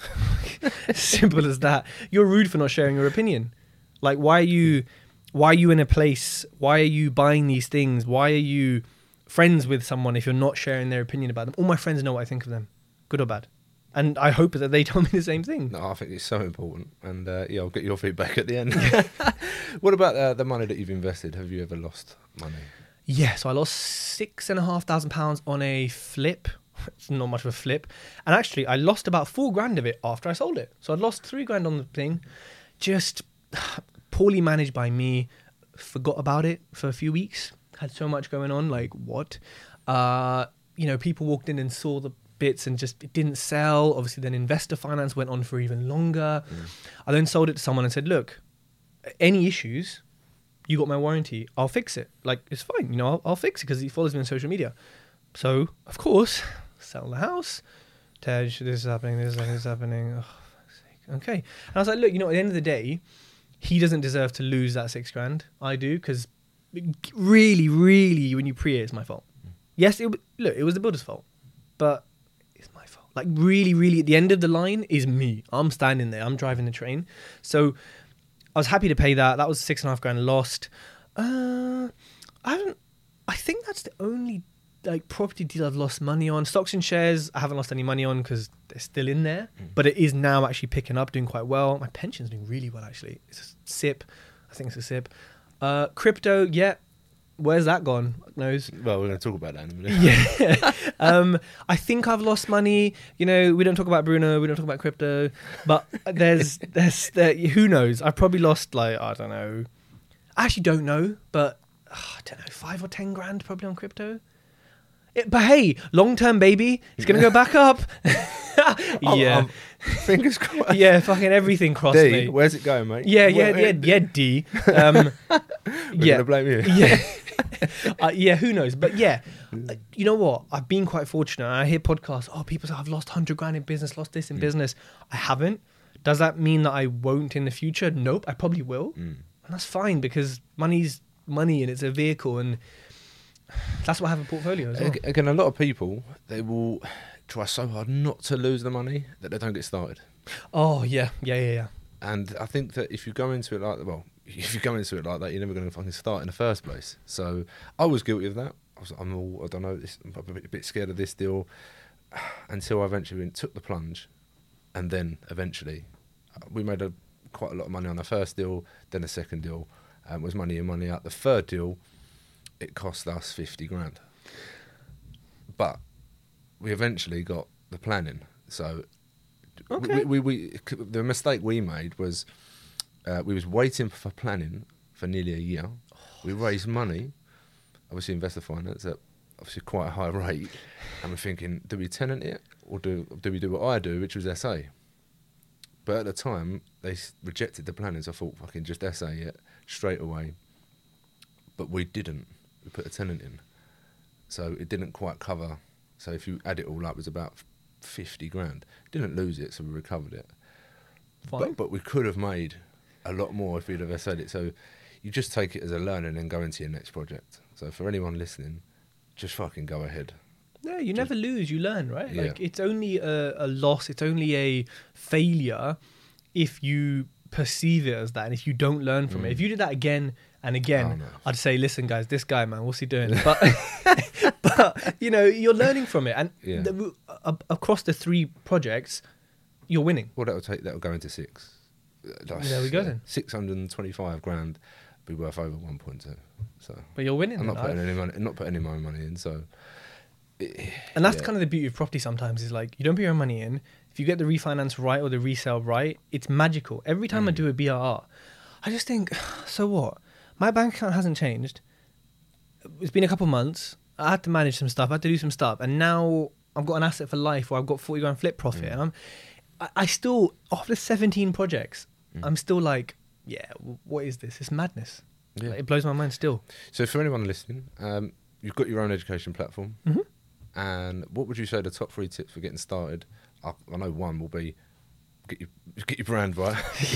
Simple as that. You're rude for not sharing your opinion. Like, why are you... Why are you in a place? Why are you buying these things? Why are you friends with someone if you're not sharing their opinion about them? All my friends know what I think of them, good or bad. And I hope that they tell me the same thing. No, I think it's so important. And uh, yeah, I'll get your feedback at the end. What about uh, the money that you've invested? Have you ever lost money? Yeah, so I lost six and a half thousand pounds on a flip. It's not much of a flip. And actually, I lost about four grand of it after I sold it. So I'd lost three grand on the thing. Just... poorly managed by me, forgot about it for a few weeks, had so much going on, like what? Uh, you know, people walked in and saw the bits and just, it didn't sell. Obviously then investor finance went on for even longer. Mm. I then sold it to someone and said, look, any issues, you got my warranty, I'll fix it. Like, it's fine, you know, I'll, I'll fix it because he follows me on social media. So, of course, sell the house. Tej, this is happening, this is happening, this is happening. Oh, fuck's sake. Okay. And I was like, look, you know, at the end of the day, he doesn't deserve to lose that six grand. I do, because really, really, when you pre it, it's my fault. Mm. Yes, it, look, it was the builder's fault, but it's my fault. Like, really, really, at the end of the line is me. I'm standing there. I'm driving the train. So I was happy to pay that. That was six and a half grand lost. Uh, I haven't. I think that's the only like property deal I've lost money on. Stocks and shares, I haven't lost any money on because they're still in there, mm. but it is now actually picking up, doing quite well. My pension's doing really well, actually. It's a S I P. I think it's a S I P. Uh, crypto, yeah. Where's that gone? Knows. Well, we're going to talk about that in a minute. Yeah. um, I think I've lost money. You know, we don't talk about Bruno. We don't talk about crypto. But there's, there's, there, who knows? I've probably lost like, I don't know. I actually don't know, but oh, I don't know, five or ten grand probably on crypto. It, but hey, long term, baby, it's gonna go back up. Yeah, I'm, I'm, fingers crossed. Yeah, fucking everything crossed D, me. Where's it going, mate? Yeah, yeah, Where, yeah, yeah, D. Um, We're yeah, gonna blame you. Yeah, uh, yeah. Who knows? But yeah, uh, you know what? I've been quite fortunate. I hear podcasts. Oh, people say I've lost hundred grand in business, lost this in mm. business. I haven't. Does that mean that I won't in the future? Nope. I probably will, mm. and that's fine because money's money and it's a vehicle and. That's why I have a portfolio as well. Again, a lot of people, they will try so hard not to lose the money that they don't get started. Oh, yeah, yeah, yeah, yeah. And I think that if you go into it like that, well, if you go into it like that, you're never going to fucking start in the first place. So I was guilty of that. I was, I'm all, I don't know, this, I'm a bit, a bit scared of this deal until I eventually went, took the plunge. And then eventually we made a, quite a lot of money on the first deal, then the second deal um, was money in, money out. The third deal, it cost us fifty grand. But we eventually got the planning. So okay. we, we, we, the mistake we made was uh, we was waiting for planning for nearly a year. Oh, we raised money, obviously investor finance, at obviously quite a high rate, and we're thinking, do we tenant it or do do we do what I do, which was S A? But at the time, they s- rejected the planning, so I thought, fucking just S A it straight away. But we didn't. We put a tenant in, so it didn't quite cover. So if you add it all up, it was about fifty grand. Didn't lose it, so we recovered it. Fine. But, but we could have made a lot more if we'd have said it. So you just take it as a learning and then go into your next project. So for anyone listening, just fucking go ahead. No, you never lose. You learn, right? Yeah. Like it's only a, a loss. It's only a failure if you perceive it as that, and if you don't learn from it. Mm. If you did that again and again, Oh, no. I'd say, listen, guys, this guy, man, what's he doing? But, but you know, you're learning from it, and Yeah. the, uh, across the three projects, you're winning. Well, that'll take that'll go into six. Uh, that's, There we go uh, then. Six hundred and twenty-five grand be worth over one point two. So But you're winning. I'm not then, putting right? any money, not putting any of my money in. So, And that's yeah. kind of the beauty of property sometimes is like, you don't put your money in. If you get the refinance right or the resale right, it's magical. Every time I Mm. do a B R R, I just think, so what? My bank account hasn't changed. It's been a couple months. I had to manage some stuff. I had to do some stuff. And now I've got an asset for life or I've got forty grand flip profit. Mm. And I'm, I, I still, after seventeen projects, Mm. I'm still like, yeah, w- what is this? It's madness. Yeah. Like, it blows my mind still. So for anyone listening, um, you've got your own education platform. Mhm. And what would you say the top three tips for getting started? I, I know one will be get your get your brand right.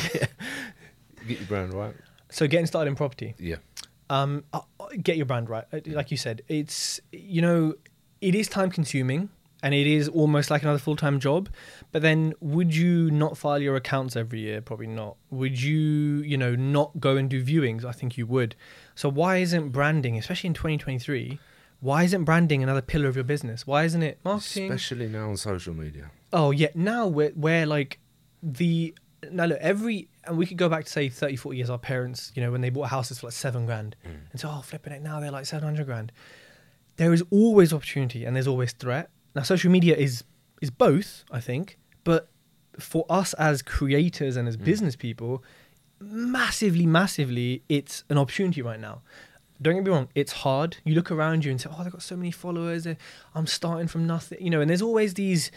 Get your brand right. So getting started in property. Yeah. Um, uh, uh, get your brand right. Uh, Like you said, it's, you know, it is time consuming and it is almost like another full-time job. But then would you not file your accounts every year? Probably not. Would you, you know, not go and do viewings? I think you would. So why isn't branding, especially in twenty twenty-three, why isn't branding another pillar of your business? Why isn't it marketing? Especially now on social media. Oh yeah, now we're, where like the now look every and we could go back to say thirty, forty years. Our parents, you know, when they bought houses for like seven grand, Mm. and so oh flipping it now they're like seven hundred grand. There is always opportunity and there's always threat. Now social media is is both, I think, but for us as creators and as Mm. business people, massively, massively, it's an opportunity right now. Don't get me wrong, it's hard. You look around you and say, oh, they've got so many followers. they're- I'm starting from nothing, you know, and there's always these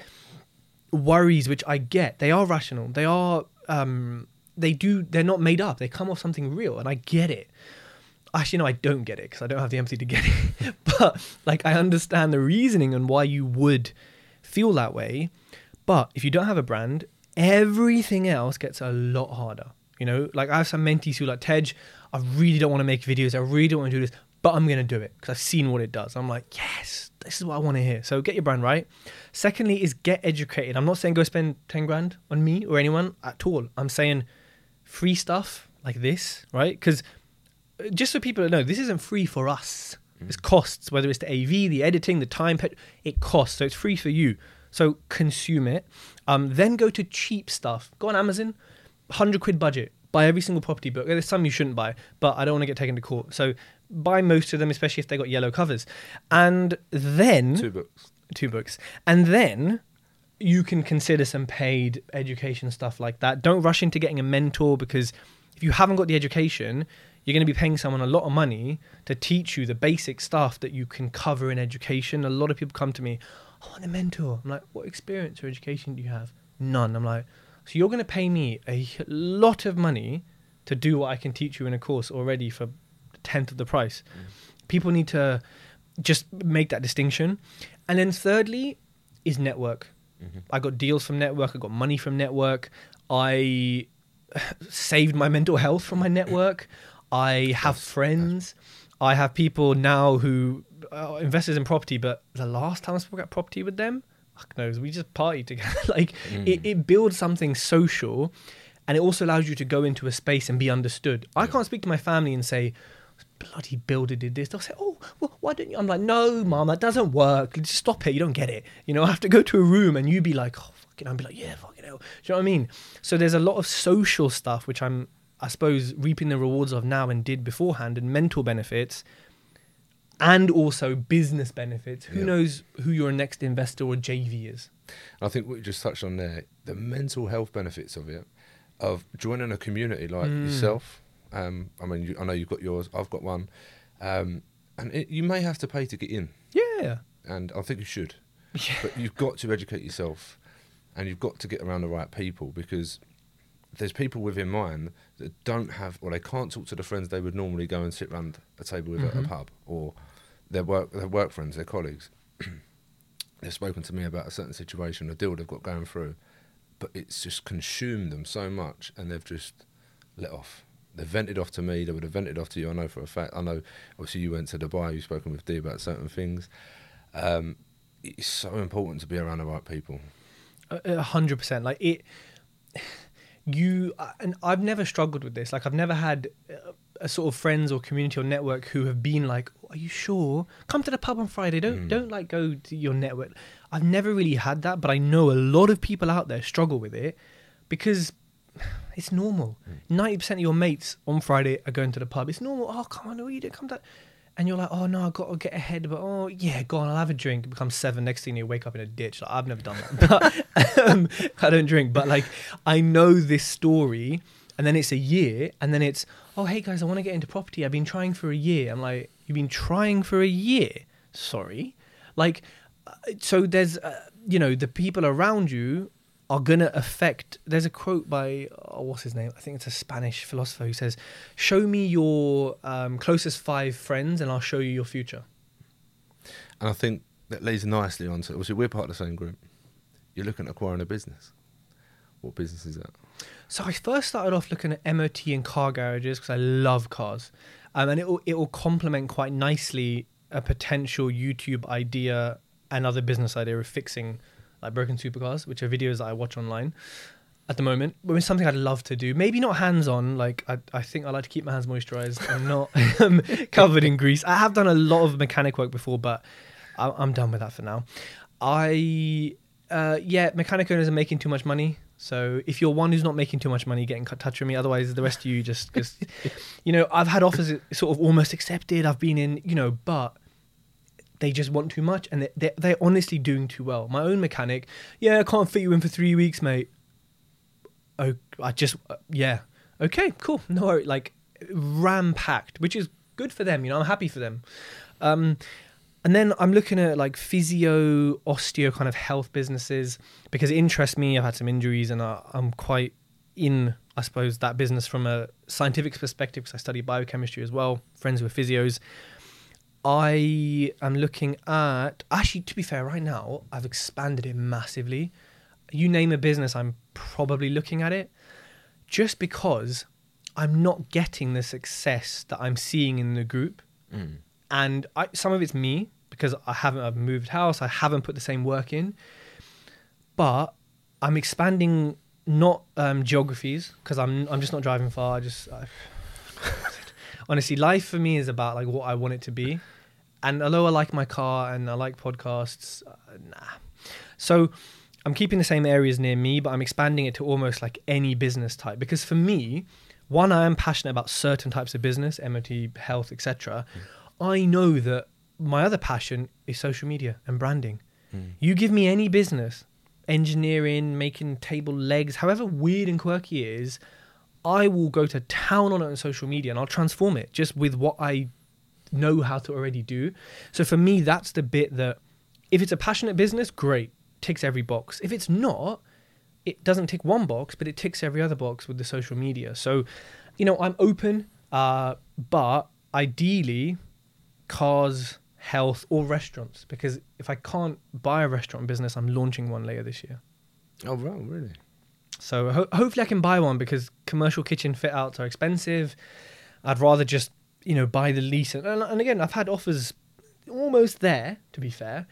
worries, which I get. They are rational. They are, um, they do, they're not made up. They come off something real, and I get it. Actually, no, I don't get it because I don't have the empathy to get it. But like, I understand the reasoning and why you would feel that way. But if you don't have a brand, everything else gets a lot harder. You know, like I have some mentees who are like, Tej, I really don't want to make videos. I really don't want to do this, but I'm going to do it because I've seen what it does. I'm like, yes, this is what I want to hear. So get your brand right. Secondly is get educated. I'm not saying go spend ten grand on me or anyone at all. I'm saying free stuff like this, right? Because just so people know, this isn't free for us. It's costs, whether it's the A V, the editing, the time, pet- it costs. So it's free for you. So consume it. Um, then go to cheap stuff. Go on Amazon, one hundred quid budget. Buy every single property book. There's some you shouldn't buy, but I don't want to get taken to court. So buy most of them, especially if they got yellow covers. And then... Two books. Two books. And then you can consider some paid education stuff like that. Don't rush into getting a mentor because if you haven't got the education, you're going to be paying someone a lot of money to teach you the basic stuff that you can cover in education. A lot of people come to me, I want a mentor. I'm like, what experience or education do you have? None. I'm like, so you're going to pay me a lot of money to do what I can teach you in a course already for a tenth of the price. Mm. People need to just make that distinction. And then thirdly is network. Mm-hmm. I got deals from network. I got money from network. I saved my mental health from my network. I have friends. I have people now who are investors in property, but the last time I spoke about property with them, fuck knows, we just partied together. like mm. it, it builds something social, and it also allows you to go into a space and be understood. I yeah. can't speak to my family and say, bloody builder did this. They'll say, oh, well, why don't you? I'm like, no, mom, that doesn't work. Just stop it. You don't get it. You know, I have to go to a room and you be like, oh, fucking, I'll be like, yeah, fucking hell. Do you know what I mean? So there's a lot of social stuff, which I'm, I suppose, reaping the rewards of now and did beforehand, and mental benefits, and also business benefits. Who yeah. knows who your next investor or J V is? I think what you just touched on there, the mental health benefits of it, of joining a community like mm. yourself. Um, I mean, you, I know you've got yours. I've got one, um, and it, you may have to pay to get in. Yeah, hire. And I think you should. Yeah. But you've got to educate yourself, and you've got to get around the right people, because there's people within mine that don't have, or they can't talk to the friends they would normally go and sit around a table with Mm-hmm. at a pub, or their work, their work friends, their colleagues. They've spoken to me about a certain situation, a deal they've got going through, but it's just consumed them so much, and they've just let off. They've vented off to me. They would have vented off to you. I know for a fact. I know. Obviously, you went to Dubai. You've spoken with Dee about certain things. Um, it's so important to be around the right people. A hundred percent. Like it, you and I've never struggled with this. Like I've never had a, a sort of friends or community or network who have been like, "Are you sure? Come to the pub on Friday. Don't Mm. don't like go to your network." I've never really had that, but I know a lot of people out there struggle with it because it's normal. Ninety percent of your mates on Friday are going to the pub. It's normal. Oh, come on, no, you didn't come to. And you're like, oh no, I've got to get ahead. But oh yeah, go on, I'll have a drink. It becomes seven. Next thing you wake up in a ditch. Like, I've never done that. But um, I don't drink. But like, I know this story. And then it's a year. And then it's, oh hey guys, I want to get into property. I've been trying for a year. I'm like, you've been trying for a year? Sorry. Like, uh, so there's, uh, you know, the people around you are going to affect. There's a quote by, oh, what's his name? I think it's a Spanish philosopher who says, show me your um, closest five friends and I'll show you your future. And I think that leads nicely on to, obviously, we're part of the same group. You're looking at acquiring a business. What business is that? So I first started off looking at M O T and car garages because I love cars. Um, and it will, it will complement quite nicely a potential YouTube idea, another business idea of fixing like broken supercars, which are videos that I watch online at the moment. But it's something I'd love to do. Maybe not hands-on. Like I, I think I like to keep my hands moisturized and not um, covered in grease. I have done a lot of mechanic work before, but I, I'm done with that for now. I, uh, yeah, mechanic owners are making too much money. So if you're one who's not making too much money, get in touch with me. Otherwise, the rest of you just, because, you know, I've had offers sort of almost accepted. I've been in, you know, but they just want too much, and they're, they're honestly doing too well. My own mechanic, yeah, I can't fit you in for three weeks, mate. Oh, I just, uh, yeah. Okay, cool. No worry. Like, ram-packed, which is good for them. You know, I'm happy for them. Um, and then I'm looking at like physio, osteo kind of health businesses because it interests me. I've had some injuries and I, I'm quite in, I suppose, that business from a scientific perspective because I study biochemistry as well, friends with physios. I am looking at, actually, to be fair, right now, I've expanded it massively. You name a business, I'm probably looking at it just because I'm not getting the success that I'm seeing in the group. Mm. And I, some of it's me because I haven't I've moved house. I haven't put the same work in, but I'm expanding not um, geographies because I'm I'm just not driving far. I just I, honestly, life for me is about like what I want it to be. And although I like my car and I like podcasts, uh, nah. So I'm keeping the same areas near me, but I'm expanding it to almost like any business type. Because for me, one, I am passionate about certain types of business, M O T, health, et cetera. Mm. I know that my other passion is social media and branding. Mm. You give me any business, engineering, making table legs, however weird and quirky it is, I will go to town on it on social media and I'll transform it just with what I know how to already do. So for me, that's the bit that if it's a passionate business, great, ticks every box. If it's not, it doesn't tick one box, but it ticks every other box with the social media. So, you know, I'm open, uh, but ideally cars, health, or restaurants, because if I can't buy a restaurant business, I'm launching one later this year. Oh, wow, really? So ho- hopefully I can buy one because commercial kitchen fit outs are expensive. I'd rather just, you know, buy the lease. And, and again, I've had offers almost there, to be fair,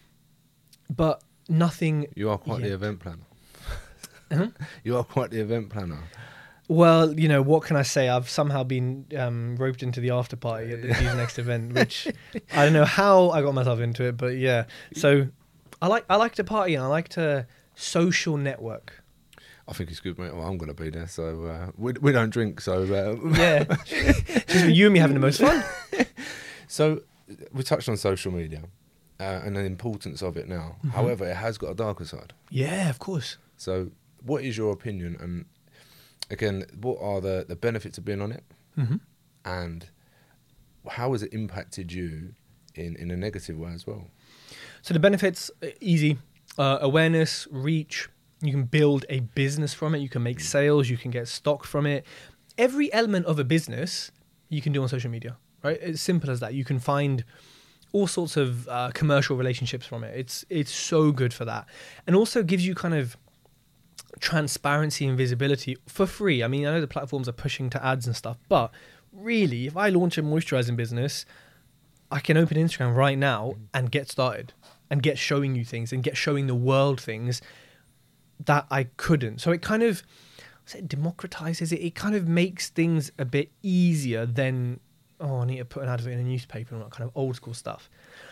but nothing. You are quite yet. the event planner. Uh-huh. You are quite the event planner. Well, you know, what can I say? I've somehow been um, roped into the after party at the D's next event, which I don't know how I got myself into it, but yeah. So I like I like to party and I like to social network. I think it's good, mate. Well, I'm going to be there, so uh, we we don't drink, so uh, yeah, just you and me having the most fun. So we touched on social media uh, and the importance of it now. Mm-hmm. However, it has got a darker side. Yeah, of course. So, what is your opinion? And again, what are the the benefits of being on it, mm-hmm. and how has it impacted you in in a negative way as well? So the benefits, uh, easy. Uh, awareness, reach. You can build a business from it. You can make sales. You can get stock from it. Every element of a business you can do on social media, right? It's simple as that. You can find all sorts of uh, commercial relationships from it. It's it's so good for that. And also gives you kind of transparency and visibility for free. I mean, I know the platforms are pushing to ads and stuff, but really, if I launch a moisturizing business, I can open Instagram right now and get started and get showing you things and get showing the world things that I couldn't. So it kind of it democratizes it. It kind of makes things a bit easier than, oh, I need to put an advert in a newspaper and all that kind of old school stuff.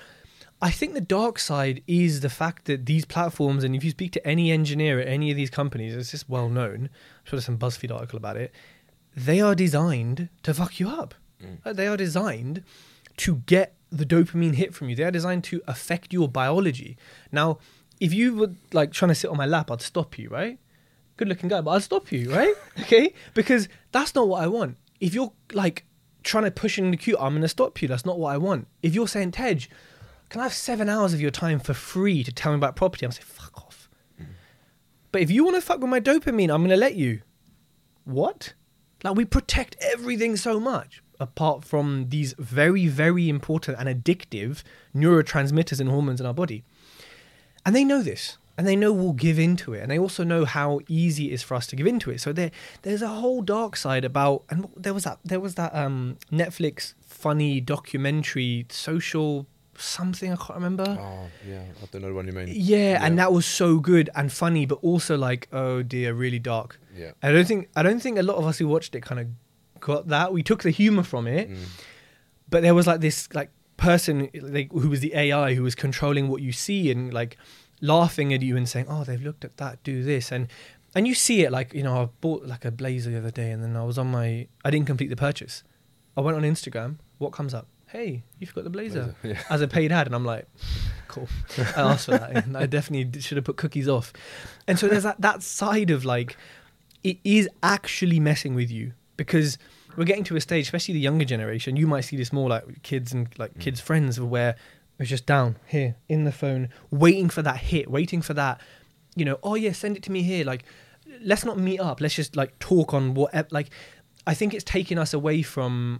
I think the dark side is the fact that these platforms, and if you speak to any engineer at any of these companies, it's just well known. I'm sure there's some BuzzFeed article about it. They are designed to fuck you up. Mm. They are designed to get the dopamine hit from you. They are designed to affect your biology. Now, if you were like trying to sit on my lap, I'd stop you, right? Good looking guy, but I'd stop you, right? Okay? Because that's not what I want. If you're like trying to push in the queue, I'm going to stop you. That's not what I want. If you're saying, Tej, can I have seven hours of your time for free to tell me about property? I'm saying, fuck off. Mm. But if you want to fuck with my dopamine, I'm going to let you. What? Like, we protect everything so much, apart from these very, very important and addictive neurotransmitters and hormones in our body. And they know this. And they know we'll give into it. And they also know how easy it is for us to give into it. So there, there's a whole dark side about, and there was that, there was that um, Netflix funny documentary, social something, I can't remember. Oh, yeah. I don't know what you mean. Yeah, yeah, and that was so good and funny, but also like, oh dear, really dark. Yeah. I don't think, I don't think a lot of us who watched it kind of got that. We took the humor from it, mm. but there was like this like person like who was the A I who was controlling what you see and like laughing at you and saying, oh, they've looked at that, do this. And and you see it like, you know, I bought like a blazer the other day and then I was on my, I didn't complete the purchase. I went on Instagram. What comes up? Hey, you forgot the blazer, blazer. Yeah. As a paid ad. And I'm like, cool. I asked for that. And I definitely should have put cookies off. And so there's that, that side of like, it is actually messing with you because we're getting to a stage, especially the younger generation. You might see this more like kids and like mm. kids' friends where it's just down here in the phone, waiting for that hit, waiting for that, you know, oh yeah, send it to me here. Like, let's not meet up. Let's just like talk on what, like, I think it's taking us away from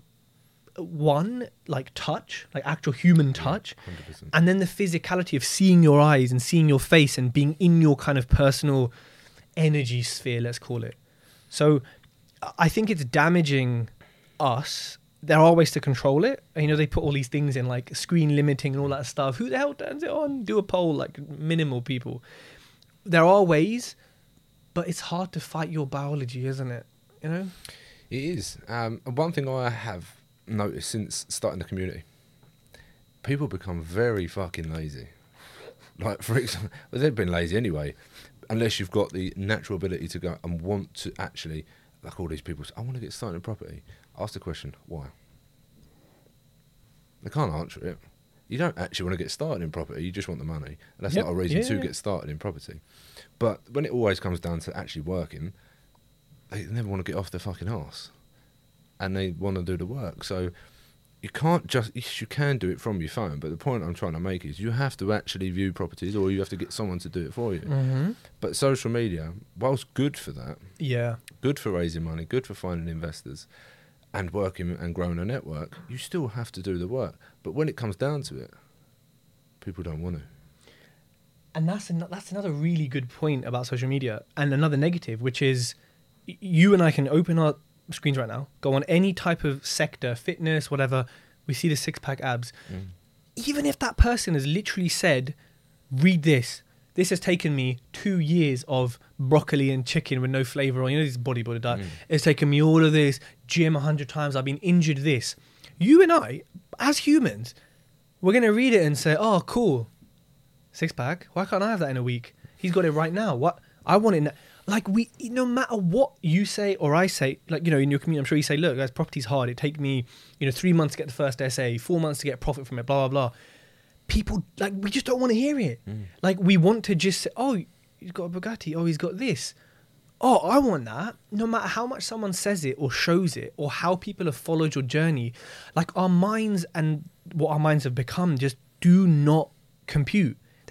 one, like touch, like actual human touch. one hundred percent. And then the physicality of seeing your eyes and seeing your face and being in your kind of personal energy sphere, let's call it. So I think it's damaging us. There are ways to control it. You know, they put all these things in like screen limiting and all that stuff. Who the hell turns it on? Do a poll, like minimal people. There are ways, but it's hard to fight your biology, isn't it? You know? It is. Um, one thing I have noticed since starting the community, people become very fucking lazy. Like, for example, well, they've been lazy anyway, unless you've got the natural ability to go and want to actually, like all these people say, I want to get started in property. Ask the question, why? They can't answer it. You don't actually want to get started in property, you just want the money. And that's yep. not a reason yeah, to yeah. get started in property. But when it always comes down to actually working, they never want to get off their fucking arse. And they want to do the work. So you can't just, yes, you can do it from your phone, but the point I'm trying to make is you have to actually view properties or you have to get someone to do it for you. Mm-hmm. But social media, whilst good for that, yeah, good for raising money, good for finding investors and working and growing a network, you still have to do the work. But when it comes down to it, people don't want to. And that's an, that's another really good point about social media and another negative, which is you and I can open our screens right now, go on any type of sector, fitness, whatever, we see the six-pack abs. Mm. Even if that person has literally said, read this, this has taken me two years of broccoli and chicken with no flavour, or you know, this bodybuilder diet. Mm. It's taken me all of this, gym a hundred times, I've been injured this. You and I, as humans, we're going to read it and say, oh, cool, six-pack, why can't I have that in a week? He's got it right now. What? I want it now. Like, we, no matter what you say or I say, like, you know, in your community, I'm sure you say, look, guys, property's hard. It take me, you know, three months to get the first S A, four months to get profit from it, blah, blah, blah. People, like, we just don't want to hear it. Mm. Like, we want to just say, oh, he's got a Bugatti. Oh, he's got this. Oh, I want that. No matter how much someone says it or shows it or how people have followed your journey, like, our minds and what our minds have become just do not compute.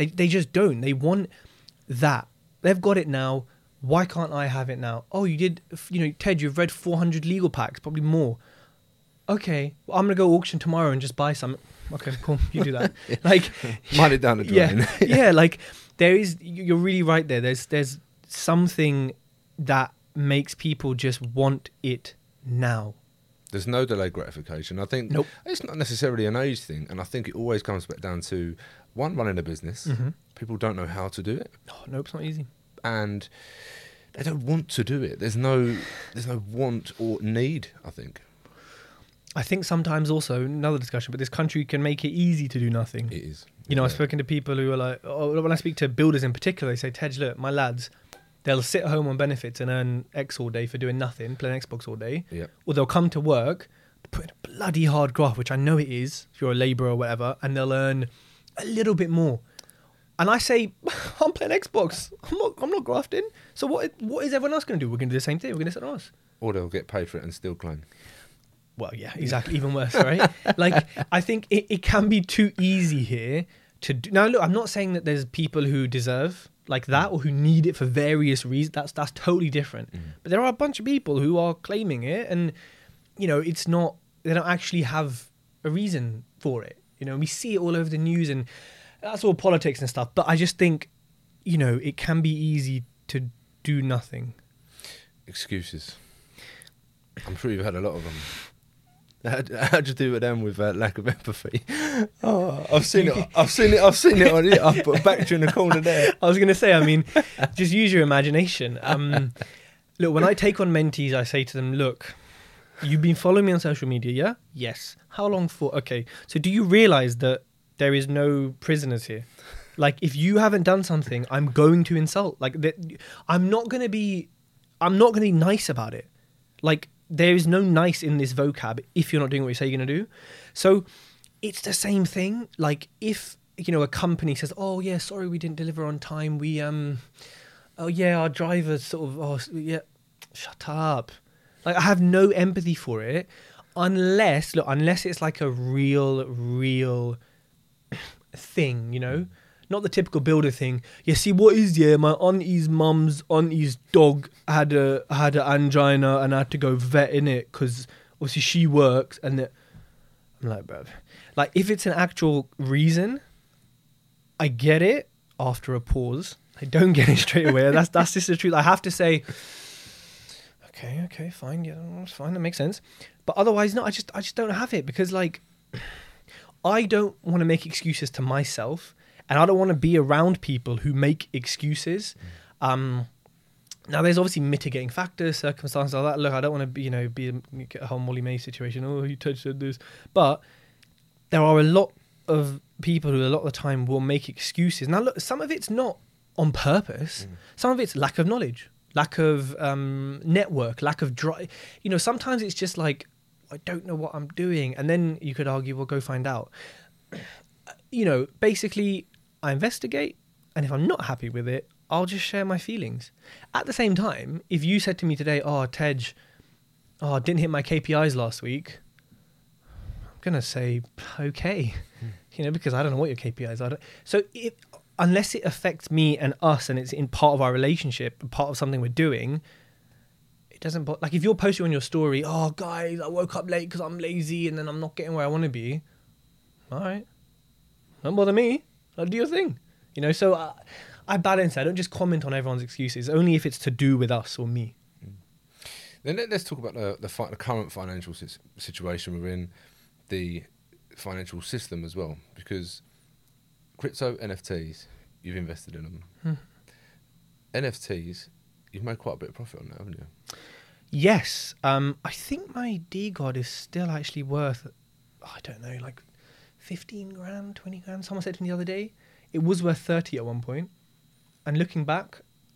They they just don't. They want that. They've got it now. Why can't I have it now? Oh, you did, you know, Ted, you've read four hundred legal packs, probably more. Okay, well, I'm going to go auction tomorrow and just buy some. Okay, cool, you do that. Like, Money down the drain. Yeah, yeah, like, there is, you're really right there. There's, there's something that makes people just want it now. There's no delayed gratification. I think Nope. it's not necessarily an age thing, and I think it always comes back down to, one, running a business. Mm-hmm. People don't know how to do it. Oh, nope, it's not easy. And they don't want to do it. There's no there's no want or need, I think. I think sometimes also, another discussion, but this country can make it easy to do nothing. It is. You know, Yeah. I've spoken to people who are like, oh, when I speak to builders in particular, they say, Tej, look, my lads, they'll sit at home on benefits and earn X all day for doing nothing, playing Xbox all day. Yeah. Or they'll come to work, put in a bloody hard graft, which I know it is, if you're a labourer or whatever, and they'll earn a little bit more. And I say, I'm playing Xbox. I'm not I'm not grafting. So what what is everyone else going to do? We're going to do the same thing. We're going to sit on us. Or they'll get paid for it and still claim. Well, yeah, exactly. Even worse, right? Like, I think it, it can be too easy here to do. Now, look, I'm not saying that there's people who deserve like that or who need it for various reasons. That's that's totally different. Mm. But there are a bunch of people who are claiming it, and you know, it's not. They don't actually have a reason for it. You know, we see it all over the news, and that's all politics and stuff. But I just think, you know, it can be easy to do nothing. Excuses. I'm sure you've had a lot of them. How, how'd you do with them with uh, lack of empathy? Oh, I've seen it. I've seen it. I've seen it on it. I've put back you in the corner there. I was going to say, I mean, just use your imagination. Um, look, when I take on mentees, I say to them, look, you've been following me on social media, yeah? Yes. How long for? Okay. So do you realize that there is no prisoners here? Like, if you haven't done something, I'm going to insult. Like, that, I'm not going to be, I'm not going to be nice about it. Like, there is no nice in this vocab if you're not doing what you say you're going to do. So it's the same thing. Like, if, you know, a company says, oh, yeah, sorry, we didn't deliver on time. We, um, oh, yeah, our driver's sort of, oh, yeah, shut up. Like, I have no empathy for it unless, look, unless it's like a real, real thing, you know? Not the typical builder thing. Yeah, see, what is, yeah, my auntie's mum's auntie's dog had a had an angina and I had to go vet in it because obviously she works. And it, I'm like, bruv. Like, if it's an actual reason, I get it after a pause. I don't get it straight away. That's that's just the truth. I have to say, okay, okay, fine, yeah, that's fine, that makes sense. But otherwise, no, I just I just don't have it because, like, I don't want to make excuses to myself. And I don't want to be around people who make excuses. Um, now, there's obviously mitigating factors, circumstances like that. Look, I don't want to be, you know, be a, get a whole Molly May situation. Oh, you touched this. But there are a lot of people who a lot of the time will make excuses. Now, look, some of it's not on purpose. Mm. Some of it's lack of knowledge, lack of um, network, lack of drive. You know, sometimes it's just like, I don't know what I'm doing. And then you could argue, well, go find out. You know, basically, I investigate, and if I'm not happy with it, I'll just share my feelings. At the same time, if you said to me today, oh, Tej, oh, I didn't hit my K P Is last week, I'm going to say, okay, mm. you know, because I don't know what your K P Is are. So if, unless it affects me and us, and it's in part of our relationship, part of something we're doing, it doesn't, bo- like if you're posting on your story, oh, guys, I woke up late because I'm lazy and then I'm not getting where I want to be. All right. Don't bother me. I'll do your thing. You know, so I, I balance. I don't just comment on everyone's excuses, only if it's to do with us or me. Mm. Then let, let's talk about the the, fi- the current financial si- situation we're in, the financial system as well, because crypto N F Ts, you've invested in them. Hmm. N F Ts, you've made quite a bit of profit on that, haven't you? Yes. Um, I think my DeGod is still actually worth, I don't know, like fifteen grand, twenty grand. Someone said to me the other day, it was worth thirty at one point. And looking back,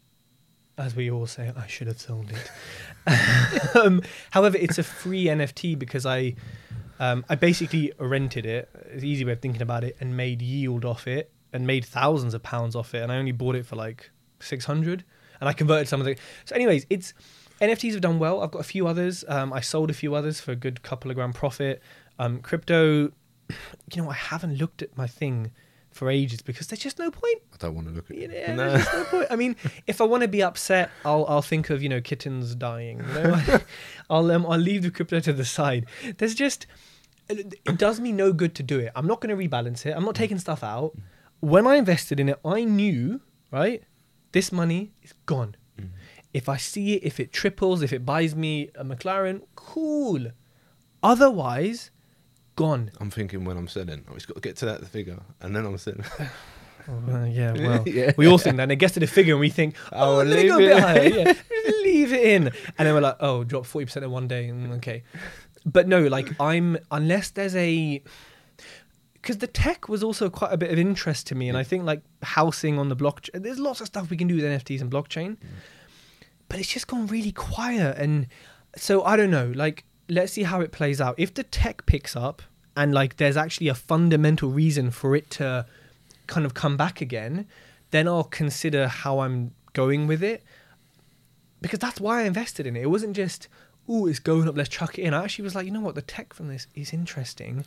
as we all say, I should have sold it. um, however, it's a free N F T because I, um, I basically rented it. It's an easy way of thinking about it, and made yield off it, and made thousands of pounds off it. And I only bought it for like six hundred, and I converted some of the. So, anyways, it's N F Ts have done well. I've got a few others. Um, I sold a few others for a good couple of grand profit. Um, crypto. You know, I haven't looked at my thing for ages because there's just no point. I don't want to look at it. Yeah, No. there's just no point. I mean, if I want to be upset, I'll I'll think of, you know, kittens dying. You know? I'll um, I'll leave the crypto to the side. There's just it does me no good to do it. I'm not going to rebalance it. I'm not taking stuff out. When I invested in it, I knew, right, this money is gone. Mm. If I see it, if it triples, if it buys me a McLaren, cool. Otherwise, gone. I'm thinking when I'm selling, oh, it's got to get to that figure, and then I'm selling. Oh, uh, yeah, well, yeah. we all think that. And it gets to the figure and we think, oh, Oh, let me leave go a bit it. higher. Yeah, leave it in. And then we're like, oh, drop forty percent in one day. Mm, okay. But no, like I'm, unless there's a, because the tech was also quite a bit of interest to me. And I think like housing on the blockchain, there's lots of stuff we can do with N F Ts and blockchain. Mm. But it's just gone really quiet. And so I don't know, like, let's see how it plays out. If the tech picks up and like there's actually a fundamental reason for it to kind of come back again, then I'll consider how I'm going with it, because that's why I invested in it. It wasn't just, oh, it's going up, let's chuck it in. I actually was like, you know what, the tech from this is interesting.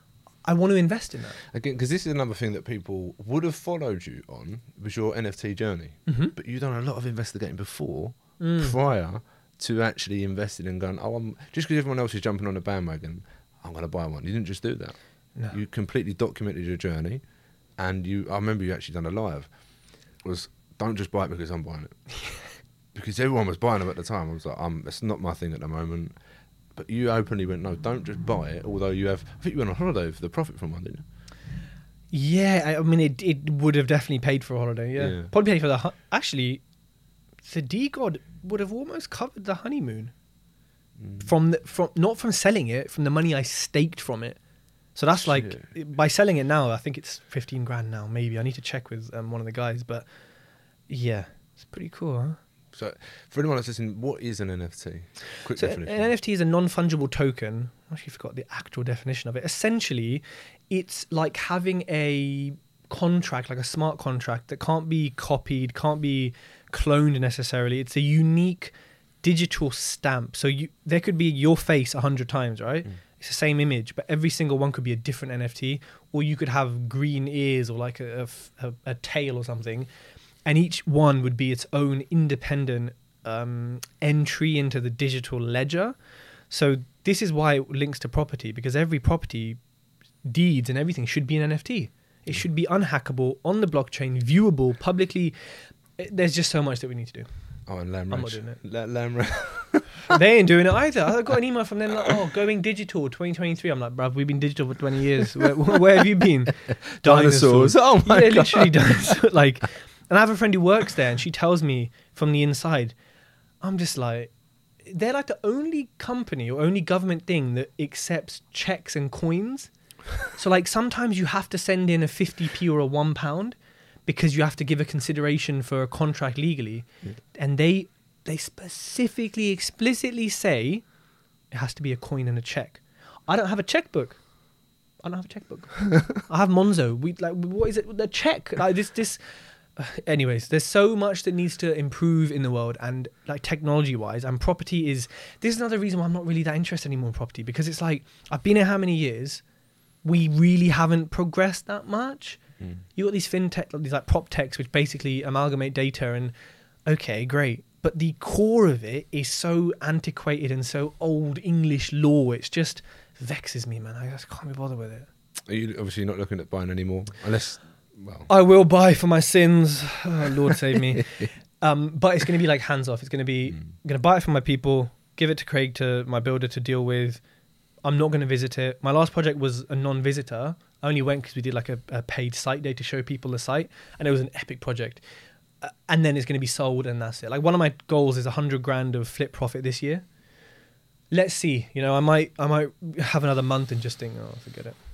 I want to invest in that. Again, because this is another thing that people would have followed you on, was your N F T journey. Mm-hmm. But you've done a lot of investigating before, mm. prior to actually investing and going, oh, I'm just because everyone else is jumping on the bandwagon, I'm going to buy one. You didn't just do that. No. You completely documented your journey. And you, I remember you actually done a live, was don't just buy it because I'm buying it. Because everyone was buying them at the time. I was like, um, that's not my thing at the moment. But you openly went, no, don't just buy it. Although you have, I think you went on holiday for the profit from one, didn't you? Yeah, I, I mean, it it would have definitely paid for a holiday, yeah. yeah. Probably paid for the, hu- actually, the D-God would have almost covered the honeymoon. Mm. From the, from not from selling it, from the money I staked from it. So that's like, yeah. by selling it now, I think it's fifteen grand now, maybe. I need to check with um, one of the guys, but yeah, it's pretty cool, huh? So for anyone that's listening, what is an N F T? Quick so definition. An N F T is a non-fungible token. I actually forgot the actual definition of it. Essentially, it's like having a contract, like a smart contract that can't be copied, can't be cloned necessarily. It's a unique digital stamp. So you, there could be your face a hundred times, right? Mm. It's the same image, but every single one could be a different N F T, or you could have green ears or like a, a, a tail or something, and each one would be its own independent um, entry into the digital ledger. So this is why it links to property, because every property deeds and everything should be an N F T. It should be unhackable, on the blockchain, viewable, publicly. There's just so much that we need to do. Oh, and Lamraj. I'm not doing it. La- Lamraj. They ain't doing it either. I got an email from them like, oh, going digital twenty twenty-three. I'm like, bruv, we've been digital for twenty years. Where, where have you been? Dinosaurs. Dinosaurs. Oh my yeah, God. literally dinosaurs. Like, and I have a friend who works there, and she tells me from the inside, I'm just like, they're like the only company or only government thing that accepts checks and coins. So like sometimes you have to send in a fifty p or a one pound because you have to give a consideration for a contract legally. Yeah. And they they specifically, explicitly say it has to be a coin and a check. I don't have a checkbook. I don't have a checkbook. I have Monzo. We like, what is it? The check. Like this, this. Uh, anyways, there's so much that needs to improve in the world, and like technology-wise, and property is. This is another reason why I'm not really that interested anymore in property, because it's like I've been here how many years? We really haven't progressed that much. Mm. You got these fintech, these like prop techs, which basically amalgamate data, and okay, great. But the core of it is so antiquated and so old English law. It's just vexes me, man. I just can't be bothered with it. Are you obviously not looking at buying anymore? Unless, well... I will buy for my sins. Oh, Lord save me. Um, but it's going to be like hands off. It's going to be, mm. I'm going to buy it from my people, give it to Craig, to my builder, to deal with. I'm not going to visit it. My last project was a non-visitor. I only went because we did like a, a paid site day to show people the site. And it was an epic project. Uh, and then it's going to be sold, and that's it. Like, one of my goals is a hundred grand of flip profit this year. Let's see. You know, I might I might have another month and just think, oh, forget it.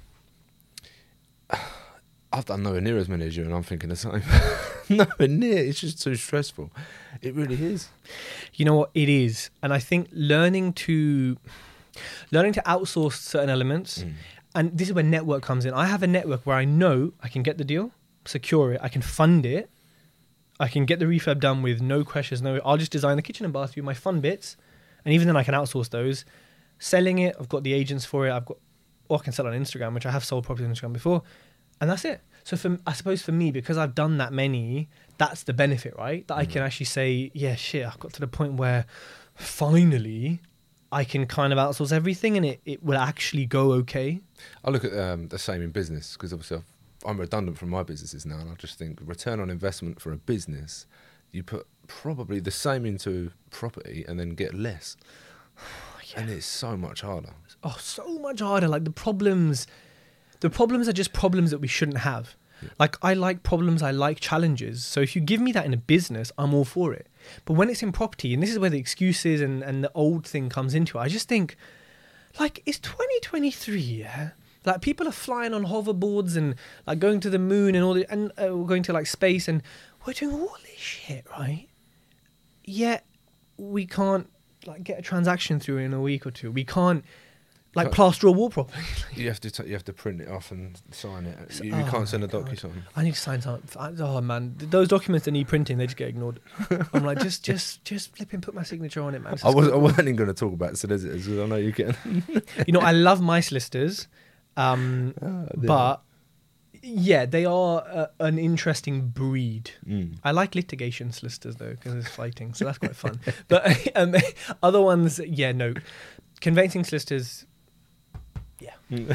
I've done nowhere near as many as you, and I'm thinking the same. Nowhere near. It's just too stressful. It really is. You know what? It is. And I think learning to learning to outsource certain elements, mm. and this is where network comes in. I have a network where I know I can get the deal, secure it, I can fund it, I can get the refurb done with no questions, no. I'll just design the kitchen and bathroom, my fun bits, and even then I can outsource those. Selling it, I've got the agents for it. I've got, or I can sell on Instagram, which I have sold property on Instagram before. And that's it. So for I suppose for me, because I've done that many, that's the benefit, right? That mm. I can actually say, yeah, shit, I've got to the point where finally I can kind of outsource everything and it, it will actually go okay. I look at um, the same in business, because obviously I've, I'm redundant from my businesses now, and I just think return on investment for a business, you put probably the same into property and then get less. Yeah. And it's so much harder. Oh, so much harder. Like the problems... The problems are just problems that we shouldn't have. Yeah. Like, I like problems, I like challenges. So if you give me that in a business, I'm all for it. But when it's in property, and this is where the excuses and, and the old thing comes into it, I just think, like, it's twenty twenty-three, yeah? Like, people are flying on hoverboards and, like, going to the moon and all the, and uh, going to, like, space, and we're doing all this shit, right? Yet, we can't, like, get a transaction through in a week or two. We can't, like, but plaster a wall properly. you have to t- you have to print it off and sign it. So, you you oh can't send a God. DocuSign. I need to sign something. Oh man, those documents that need printing, they just get ignored. I'm like, just just just flip and put my signature on it, man. I was I wasn't even going to talk about solicitors, because I know you can. You know, I love my solicitors, um, oh, but yeah, they are uh, an interesting breed. Mm. I like litigation solicitors though, because it's fighting, so that's quite fun. But um, other ones, yeah, no, conveyancing solicitors. Yeah.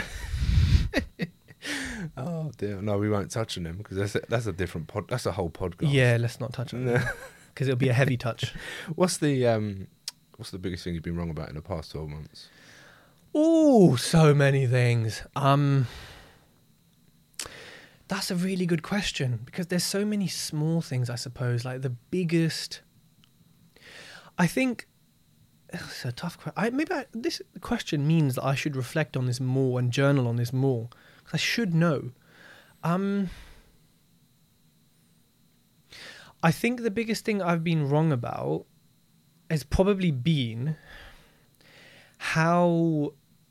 Oh dear, no, we won't touch on them, because that's a, that's a different pod. That's a whole podcast. Yeah, let's not touch on them, because it'll be a heavy touch. What's the um, what's the biggest thing you've been wrong about in the past twelve months? Oh, so many things. Um, that's a really good question, because there's so many small things. I suppose, like the biggest. I think. It's a tough question. I, maybe I, this question means that I should reflect on this more and journal on this more, because I should know. Um, I think the biggest thing I've been wrong about has probably been how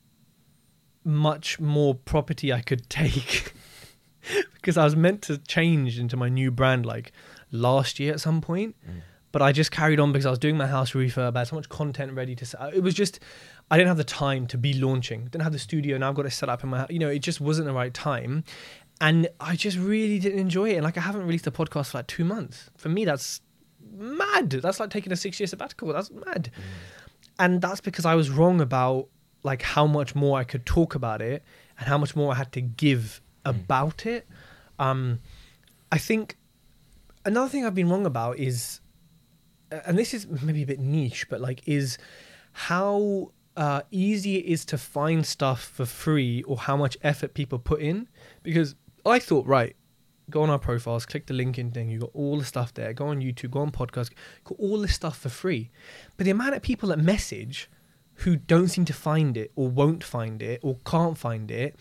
much more property I could take, because I was meant to change into my new brand like last year at some point. Mm. But I just carried on because I was doing my house refurb. I had so much content ready to set. It was just, I didn't have the time to be launching. Didn't have the studio. Now I've got to set up in my house. You know, it just wasn't the right time. And I just really didn't enjoy it. And like, I haven't released a podcast for like two months. For me, that's mad. That's like taking a six year sabbatical. That's mad. Mm. And that's because I was wrong about like how much more I could talk about it and how much more I had to give mm. about it. Um, I think another thing I've been wrong about is, and this is maybe a bit niche, but like is how uh, easy it is to find stuff for free, or how much effort people put in. Because I thought, right, go on our profiles, click the LinkedIn thing, you got all the stuff there, go on YouTube, go on podcasts, got all this stuff for free. But the amount of people that message who don't seem to find it, or won't find it, or can't find it,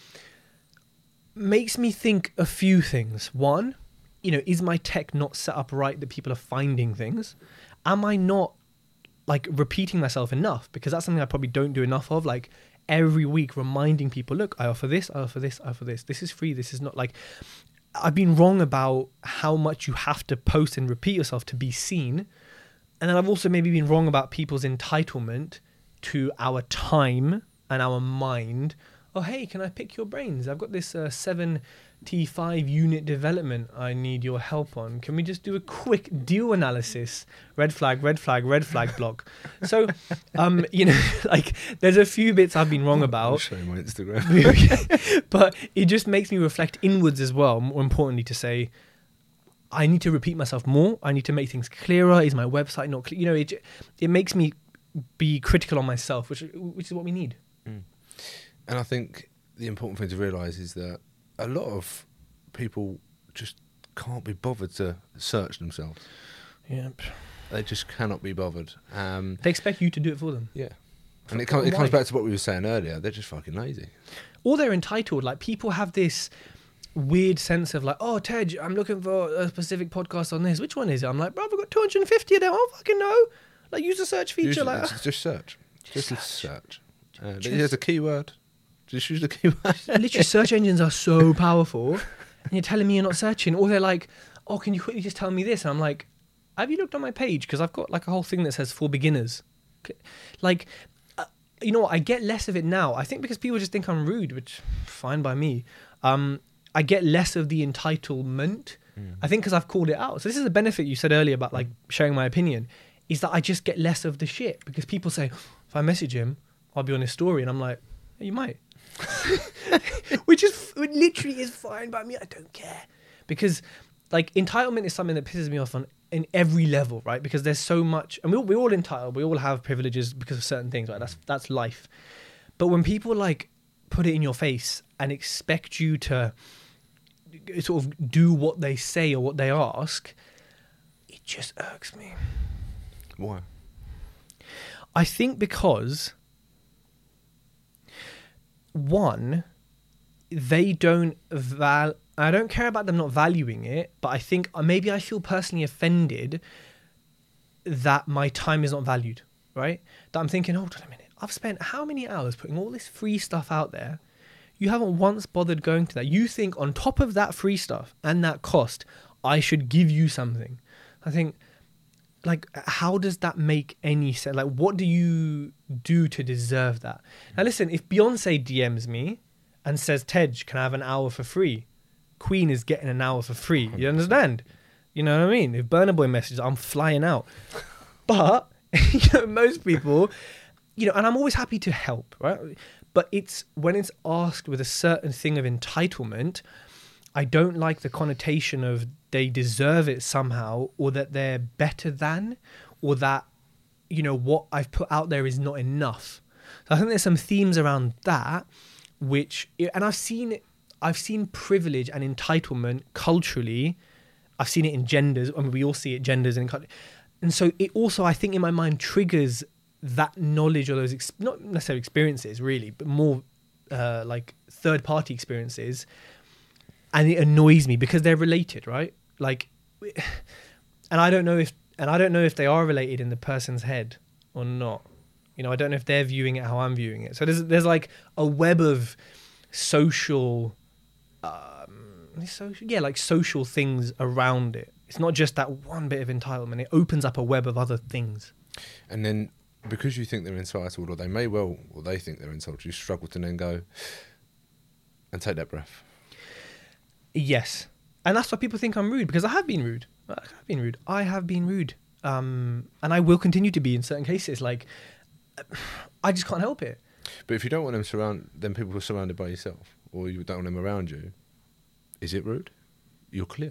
makes me think a few things. One, you know, is my tech not set up right that people are finding things? Am I not like repeating myself enough? Because that's something I probably don't do enough of. Like every week reminding people, look, I offer this, I offer this, I offer this. This is free. This is not like, I've been wrong about how much you have to post and repeat yourself to be seen. And then I've also maybe been wrong about people's entitlement to our time and our mind. Oh, hey, can I pick your brains? I've got this uh, seven T five unit development I need your help on. Can we just do a quick deal analysis? Red flag, red flag, red flag block. So, um, you know, like there's a few bits I've been wrong about. I'll show you my Instagram. But it just makes me reflect inwards as well. More importantly, to say, I need to repeat myself more. I need to make things clearer. Is my website not clear? You know, it it makes me be critical on myself, which which is what we need. Mm. And I think the important thing to realise is that a lot of people just can't be bothered to search themselves. Yep. They just cannot be bothered. Um, they expect you to do it for them. Yeah. And it, com- it comes back to what we were saying earlier. They're just fucking lazy. Or they're entitled. Like, people have this weird sense of like, oh, Tej, I'm looking for a specific podcast on this. Which one is it? I'm like, bro, I've got two hundred fifty of them. I don't fucking know. Like, use the search feature. Use, like, just, just search. Just search. search. Uh, just, there's a keyword. Just use the keyword. Literally, search engines are so powerful, and you're telling me you're not searching. Or they're like, oh, can you quickly just tell me this? And I'm like, have you looked on my page? Because I've got like a whole thing that says for beginners. Like, uh, you know what? I get less of it now. I think because people just think I'm rude, which fine by me. Um, I get less of the entitlement. Mm. I think because I've called it out. So this is a benefit you said earlier about like sharing my opinion, is that I just get less of the shit, because people say, if I message him, I'll be on his story, and I'm like, yeah, you might. Which is it literally is fine by me. I don't care, because like entitlement is something that pisses me off on in every level, right? Because there's so much, and we all, we're all entitled. We all have privileges because of certain things, right? That's that's life. But when people like put it in your face and expect you to sort of do what they say or what they ask, it just irks me. Why? I think because one, they don't val. I don't care about them not valuing it, but I think maybe I feel personally offended that my time is not valued, right? That I'm thinking, hold on a minute, I've spent how many hours putting all this free stuff out there? You haven't once bothered going to that. You think on top of that free stuff and that cost, I should give you something. I think, like, how does that make any sense? Like, what do you do to deserve that? Now, listen, if Beyonce D Ms me and says, Tej, can I have an hour for free? Queen is getting an hour for free. You understand? You know what I mean? If Burna Boy messages, I'm flying out. But, you know, most people, you know, and I'm always happy to help, right? But it's when it's asked with a certain thing of entitlement, I don't like the connotation of they deserve it somehow, or that they're better than, or that, you know, what I've put out there is not enough. So I think there's some themes around that, which, and I've seen it, I've seen privilege and entitlement culturally. I've seen it in genders. I mean, we all see it, genders and culture. And so it also, I think in my mind, triggers that knowledge or those, ex- not necessarily experiences really, but more uh, like third party experiences. And it annoys me because they're related, right? Like, and I don't know if, and I don't know if they are related in the person's head or not. You know, I don't know if they're viewing it how I'm viewing it. So there's, there's like a web of social, um, social, yeah, like social things around it. It's not just that one bit of entitlement. It opens up a web of other things. And then because you think they're entitled, or they may well, or they think they're entitled, you struggle to then go and take that breath. Yes. And that's why people think I'm rude, because I have been rude. I have been rude. I have been rude. Um, and I will continue to be in certain cases. Like, I just can't help it. But if you don't want them surround, then people are surrounded by yourself, or you don't want them around you, is it rude? You're clear.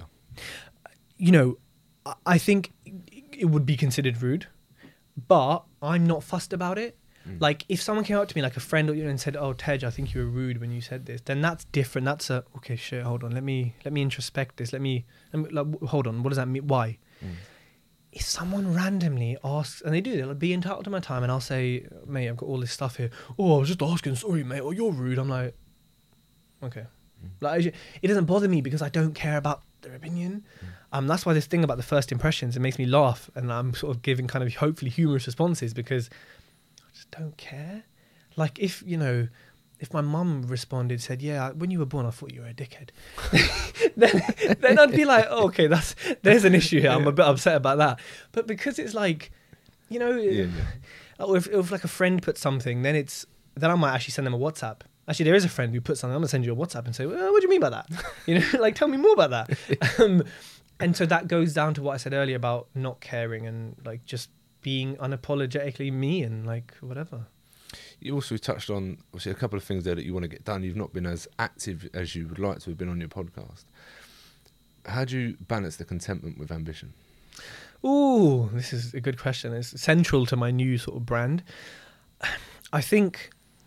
You know, I think it would be considered rude, but I'm not fussed about it. Mm. Like, if someone came up to me, like a friend, or you know, and said, "Oh, Tej, I think you were rude when you said this," then that's different. That's a okay. Shit, hold on. Let me let me introspect this. Let me, let me like, hold on. What does that mean? Why? Mm. If someone randomly asks, and they do, they'll be entitled to my time, and I'll say, "Mate, I've got all this stuff here." "Oh, I was just asking. Sorry, mate. Oh, you're rude." I'm like, okay. Mm. Like, it doesn't bother me because I don't care about their opinion. Mm. Um, that's why this thing about the first impressions, it makes me laugh, and I'm sort of giving kind of hopefully humorous responses because I just don't care. Like, if, you know, if my mum responded, said, "Yeah, when you were born, I thought you were a dickhead," then, then I'd be like, oh, okay, that's there's an issue here. I'm a bit upset about that. But because it's like, you know, yeah, yeah. Or if, if like a friend puts something, then it's then I might actually send them a WhatsApp. Actually, there is a friend who puts something. I'm gonna send you a WhatsApp and say, well, "What do you mean by that?" You know, like, tell me more about that. Um, and so that goes down to what I said earlier about not caring and like just being unapologetically me and like whatever. You also touched on obviously a couple of things there that you want to get done. You've not been as active as you would like to have been on your podcast. How do you balance the contentment with ambition? Ooh, this is a good question. It's central to my new sort of brand. I think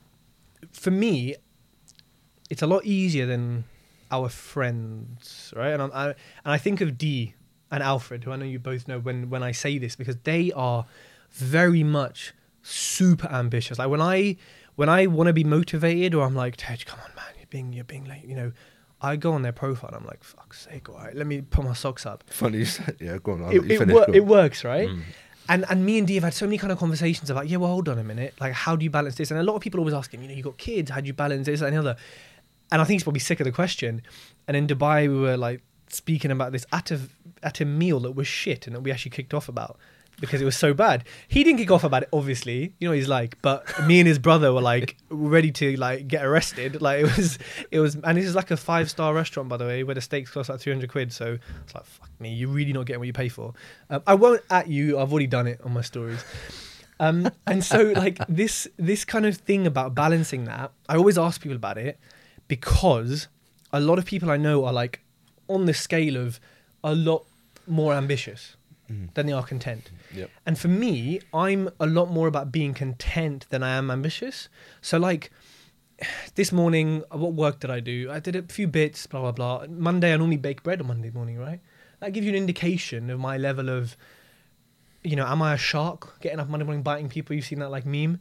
for me, it's a lot easier than our friends, right? And, I, and I think of Dee and Alfred, who I know you both know when, when I say this, because they are very much super ambitious. Like when I when I want to be motivated, or I'm like, Tej, come on, man, you're being you're being late, you know, I go on their profile and I'm like, fuck's sake, all right, let me put my socks up. Funny you said, yeah, go on. I'll it, let you it, finish, wor- go on. it works, right? Mm. And and me and Dee have had so many kind of conversations about, yeah, well, hold on a minute, like, how do you balance this? And a lot of people always asking, you know, you got kids, how do you balance this and the other? And I think he's probably sick of the question. And in Dubai, we were like speaking about this at a at a meal that was shit and that we actually kicked off about. because it was so bad. He didn't kick off about it, obviously. You know what he's like. But me and his brother were like ready to like get arrested. Like it was, it was, and this is like a five star restaurant, by the way, where the steaks cost like three hundred quid. So it's like, fuck me, you're really not getting what you pay for. Um, I won't at you. I've already done it on my stories. Um, and so like this, this kind of thing about balancing that, I always ask people about it because a lot of people I know are like on the scale of a lot more ambitious mm. than they are content. Yep. And for me, I'm a lot more about being content than I am ambitious. So like this morning, what work did I do? I did a few bits, blah, blah, blah. Monday, I normally bake bread on Monday morning, right? That gives you an indication of my level of, you know, am I a shark getting up Monday morning biting people? You've seen that like meme?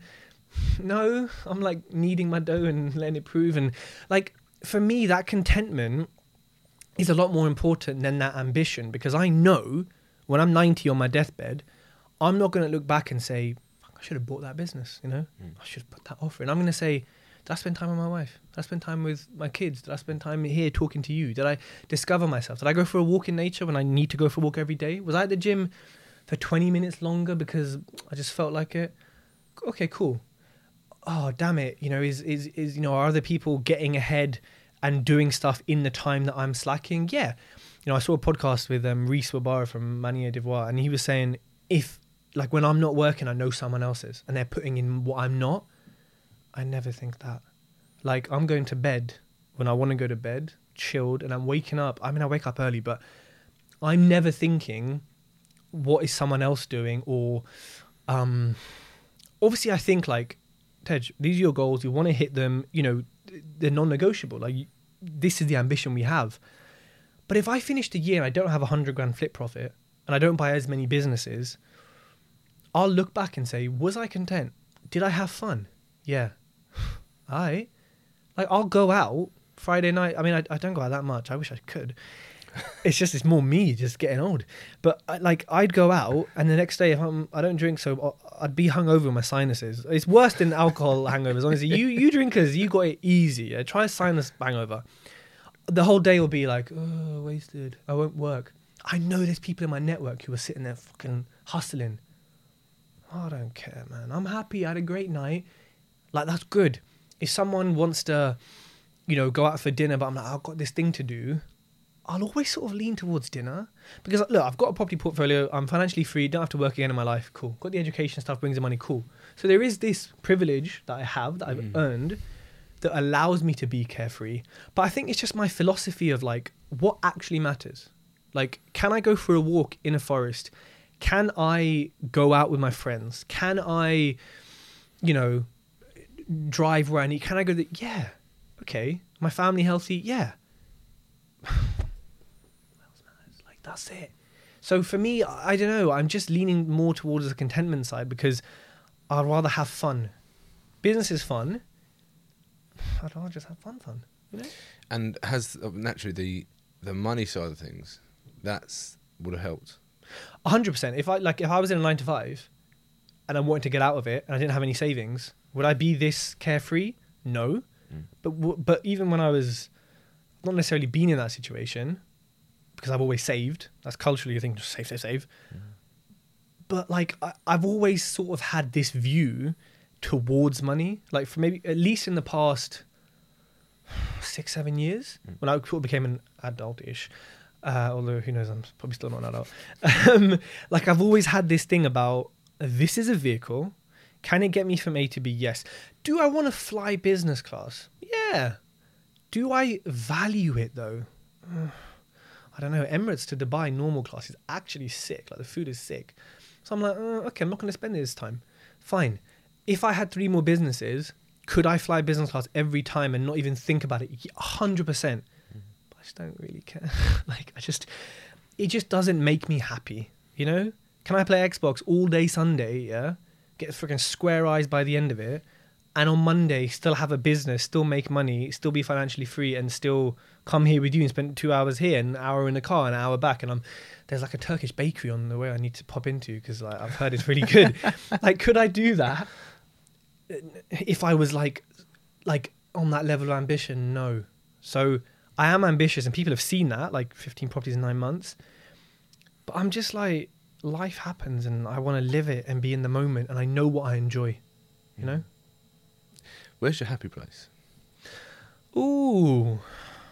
No, I'm like kneading my dough and letting it prove. And like, for me, that contentment is a lot more important than that ambition, because I know when I'm ninety on my deathbed, I'm not going to look back and say, I should have bought that business, you know, mm. I should have put that offer in. I'm going to say, did I spend time with my wife? Did I spend time with my kids? Did I spend time here talking to you? Did I discover myself? Did I go for a walk in nature when I need to go for a walk every day? Was I at the gym for twenty minutes longer because I just felt like it? Okay, cool. Oh, damn it. You know, is, is, is, you know, are other people getting ahead and doing stuff in the time that I'm slacking? Yeah. You know, I saw a podcast with um, Reese Wabara from Manier d'Ivoire, and he was saying, if, like, when I'm not working, I know someone else is, and they're putting in what I'm not. I never think that. Like, I'm going to bed when I want to go to bed, chilled, and I'm waking up. I mean, I wake up early, but I'm never thinking, what is someone else doing? Or, um, obviously, I think, like, Tej, these are your goals. You want to hit them. You know, they're non-negotiable. Like, this is the ambition we have. But if I finish the year and I don't have a hundred grand flip profit and I don't buy as many businesses, I'll look back and say, was I content? Did I have fun? Yeah. I like, I'll go out Friday night. I mean, I, I don't go out that much. I wish I could. It's just, it's more me just getting old. But I, like, I'd go out, and the next day, if I'm, I don't drink, so I'd be hungover with my sinuses. It's worse than alcohol hangovers. Honestly, you you drinkers, you got it easy. Yeah? Try a sinus hangover. The whole day will be like, oh, wasted. I won't work. I know there's people in my network who are sitting there fucking hustling. I don't care, man. I'm happy. I had a great night. Like, that's good. If someone wants to, you know, go out for dinner, but I'm like, I've got this thing to do, I'll always sort of lean towards dinner. Because, look, I've got a property portfolio. I'm financially free. Don't have to work again in my life. Cool. Got the education stuff, brings the money. Cool. So there is this privilege that I have, that I've mm. earned, that allows me to be carefree. But I think it's just my philosophy of, like, what actually matters. Like, can I go for a walk in a forest? Can I go out with my friends? Can I, you know, drive where I need? Can I go? The, yeah. Okay. My family healthy? Yeah. Like, that's it. So for me, I don't know. I'm just leaning more towards the contentment side, because I'd rather have fun. Business is fun. I'd rather just have fun, fun. You know? And has uh, naturally the the money side of things, that's would have helped. A hundred percent. If I like, if I was in a nine to five, and I wanted to get out of it, and I didn't have any savings, would I be this carefree? No. Mm. But w- but even when I was not necessarily been in that situation, because I've always saved. That's culturally a thing, just save, save, save. Mm. But like, I, I've always sort of had this view towards money, like for maybe at least in the past six, seven years, mm. when I sort of became an adult-ish. Uh, although, who knows, I'm probably still not an adult. um, like, I've always had this thing about, this is a vehicle. Can it get me from A to B? Yes. Do I want to fly business class? Yeah. Do I value it, though? Uh, I don't know. Emirates to Dubai normal class is actually sick. Like, the food is sick. So I'm like, uh, okay, I'm not going to spend this time. Fine. If I had three more businesses, could I fly business class every time and not even think about it? one hundred percent. But I just don't really care. Like, I just, it just doesn't make me happy, you know? Can I play Xbox all day Sunday, yeah? Get freaking square eyes by the end of it, and on Monday still have a business, still make money, still be financially free, and still come here with you and spend two hours here, an hour in the car, an hour back, and I'm there's like a Turkish bakery on the way I need to pop into, because like, I've heard it's really good. Like, could I do that if I was like like on that level of ambition? No. So I am ambitious, and people have seen that, like fifteen properties in nine months. But I'm just like, life happens and I want to live it and be in the moment and I know what I enjoy, you know? Where's your happy place? Ooh.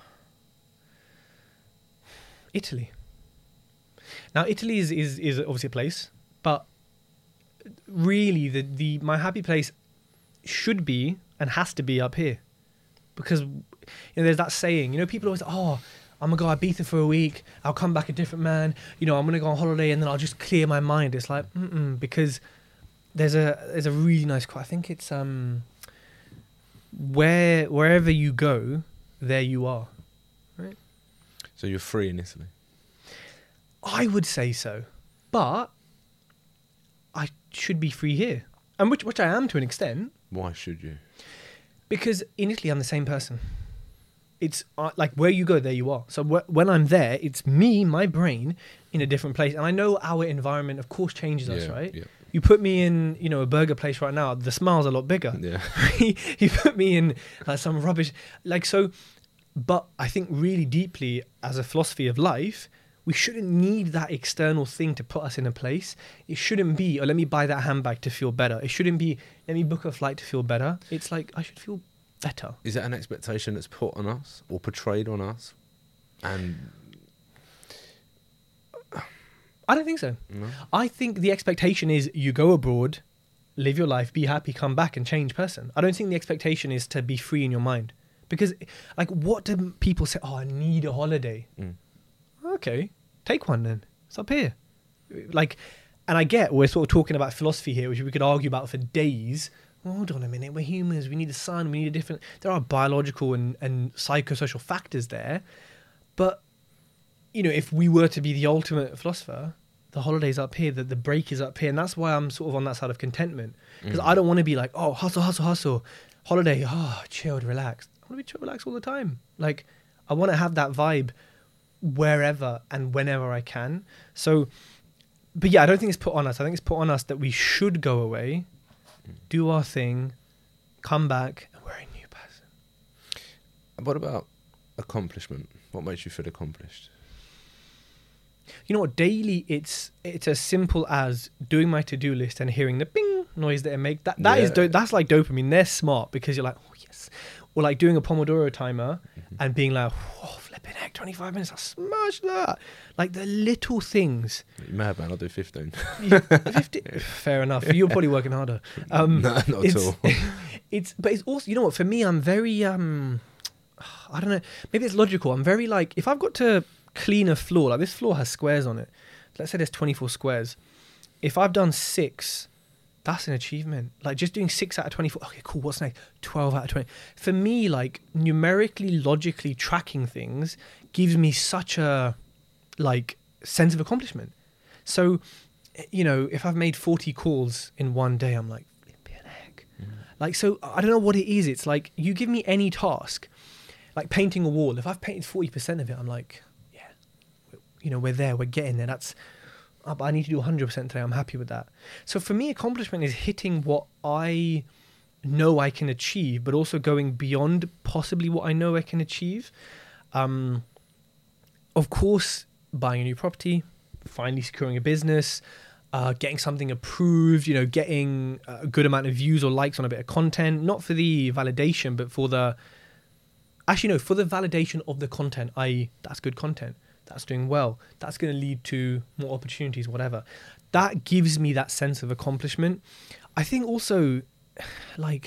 Italy. Now, Italy is, is, is obviously a place, but really the, the my happy place should be and has to be up here. Because, you know, there's that saying, you know, people always, oh, I'm going to go Ibiza for a week, I'll come back a different man, you know, I'm going to go on holiday and then I'll just clear my mind. It's like, mm-mm, because there's a there's a really nice quote. I think it's, um, where wherever you go, there you are. Right? So you're free in Italy? I would say so. But I should be free here. And which, which I am to an extent. Why should you? Because in Italy, I'm the same person. It's uh, like where you go, there you are. So wh- when I'm there, it's me, my brain, in a different place. And I know our environment, of course, changes us, Yeah, right? yeah. You put me in, you know, a burger place right now, the smile's a lot bigger. Yeah. You put me in uh, some rubbish. Like, so, but I think really deeply as a philosophy of life, we shouldn't need that external thing to put us in a place. It shouldn't be, oh, let me buy that handbag to feel better. It shouldn't be, let me book a flight to feel better. It's like, I should feel better. Is that an expectation that's put on us or portrayed on us? And I don't think so. no? I think the expectation is you go abroad, live your life, be happy, come back and change person. I don't think the expectation is to be free in your mind. Because, like, what do people say? Oh, I need a holiday. Mm. Okay, take one then. It's up here. Like, and I get we're sort of talking about philosophy here, which we could argue about for days. Well, hold on a minute, we're humans, we need the sun, we need a different... There are biological and, and psychosocial factors there. But, you know, if we were to be the ultimate philosopher, the holiday's up here, the, the break is up here. And that's why I'm sort of on that side of contentment. Because Mm. I don't want to be like, oh, hustle, hustle, hustle. Holiday, oh, chilled, relaxed. I want to be chill, relaxed all the time. Like, I want to have that vibe wherever and whenever I can. So, but yeah, I don't think it's put on us. I think it's put on us that we should go away, do our thing, come back, and we're a new person. What about accomplishment? What makes you feel accomplished? You know what? Daily, it's it's as simple as doing my to-do list and hearing the bing noise that it makes. That that is Yeah. do- that's like dopamine. They're smart because you're like, oh yes, or like doing a Pomodoro timer Mm-hmm. and being like, oh flipping heck, twenty-five minutes, I smash that. Like the little things. You're mad, man. I'll do fifteen. You- fifty Fair enough. You're probably working harder. Um, no, not at it's, all. it's but it's also, you know what, for me, I'm very um I don't know, maybe it's logical. I'm very like, if I've got to clean a floor, like this floor has squares on it, let's say there's twenty-four squares, if I've done six, that's an achievement. Like just doing six out of twenty-four, okay, cool, what's next? twelve out of twenty. For me, like numerically, logically tracking things gives me such a like sense of accomplishment. So, you know, if I've made forty calls in one day, I'm like, flipping heck. Mm. Like, so I don't know what it is. It's like you give me any task, like painting a wall. If I've painted forty percent of it, I'm like, yeah, you know, we're there, we're getting there. That's, oh, but I need to do one hundred percent today. I'm happy with that. So for me, accomplishment is hitting what I know I can achieve, but also going beyond possibly what I know I can achieve. Um, of course, buying a new property, finally securing a business, uh, getting something approved, you know, getting a good amount of views or likes on a bit of content, not for the validation, but for the, actually no, for the validation of the content, that is that's good content, that's doing well, that's going to lead to more opportunities, whatever. That gives me that sense of accomplishment. I think also, like,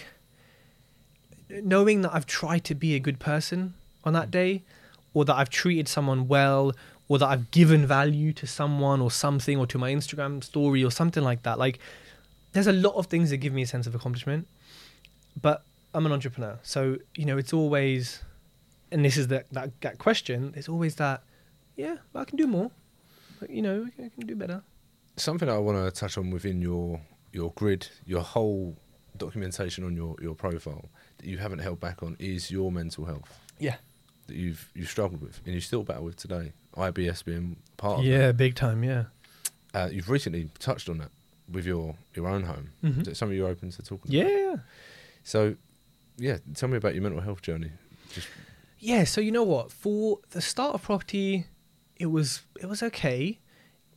knowing that I've tried to be a good person on that day, or that I've treated someone well, or that I've given value to someone or something, or to my Instagram story or something like that. Like, there's a lot of things that give me a sense of accomplishment, but I'm an entrepreneur. So, you know, it's always, and this is the, that, that question, there's always that, yeah, I can do more. But, you know, I can do better. Something that I want to touch on within your your grid, your whole documentation on your, your profile that you haven't held back on is your mental health. Yeah. That you've you've struggled with and you still battle with today. I B S being part of Yeah, big time, yeah. that. Uh, you've recently touched on that with your, your own home. Mhm. Is it something you're open to talking Yeah, about? yeah. So, yeah, tell me about your mental health journey. Just Yeah, so you know what? For the start of property, it was it was okay.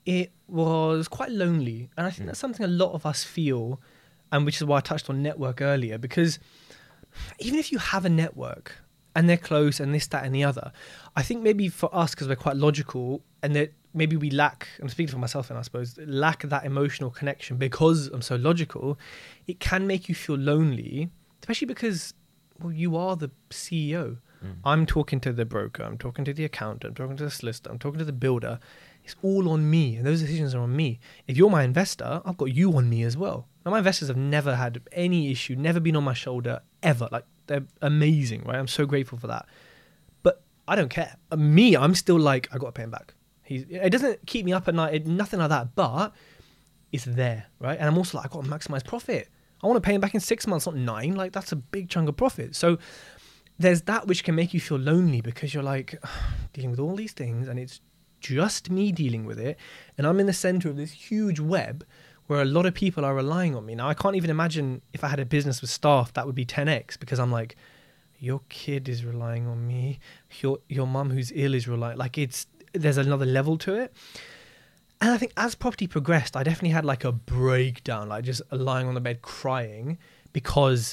it was quite lonely. And I think Mm. that's something a lot of us feel, and which is why I touched on network earlier, because even if you have a network and they're close and this, that, and the other, I think maybe for us, because we're quite logical and that maybe we lack, I'm speaking for myself and I suppose, lack that emotional connection because I'm so logical, it can make you feel lonely, especially because, well, you are the C E O. Mm. I'm talking to the broker, I'm talking to the accountant, I'm talking to the solicitor, I'm talking to the builder. It's all on me, and those decisions are on me. If you're my investor, I've got you on me as well. Now, my investors have never had any issue, never been on my shoulder, ever. Like, they're amazing, right? I'm so grateful for that. But I don't care. Uh, Me, I'm still like, I got to pay him back. He's, it doesn't keep me up at night, it, nothing like that, but it's there, right? And I'm also like, I got to maximize profit. I want to pay him back in six months, not nine. Like, that's a big chunk of profit. So there's that which can make you feel lonely because you're like dealing with all these things and it's just me dealing with it. And I'm in the center of this huge web where a lot of people are relying on me. Now, I can't even imagine if I had a business with staff, that would be ten x because I'm like, your kid is relying on me. Your your mum who's ill is relying. Like, it's, there's another level to it. And I think as property progressed, I definitely had like a breakdown, like just lying on the bed crying because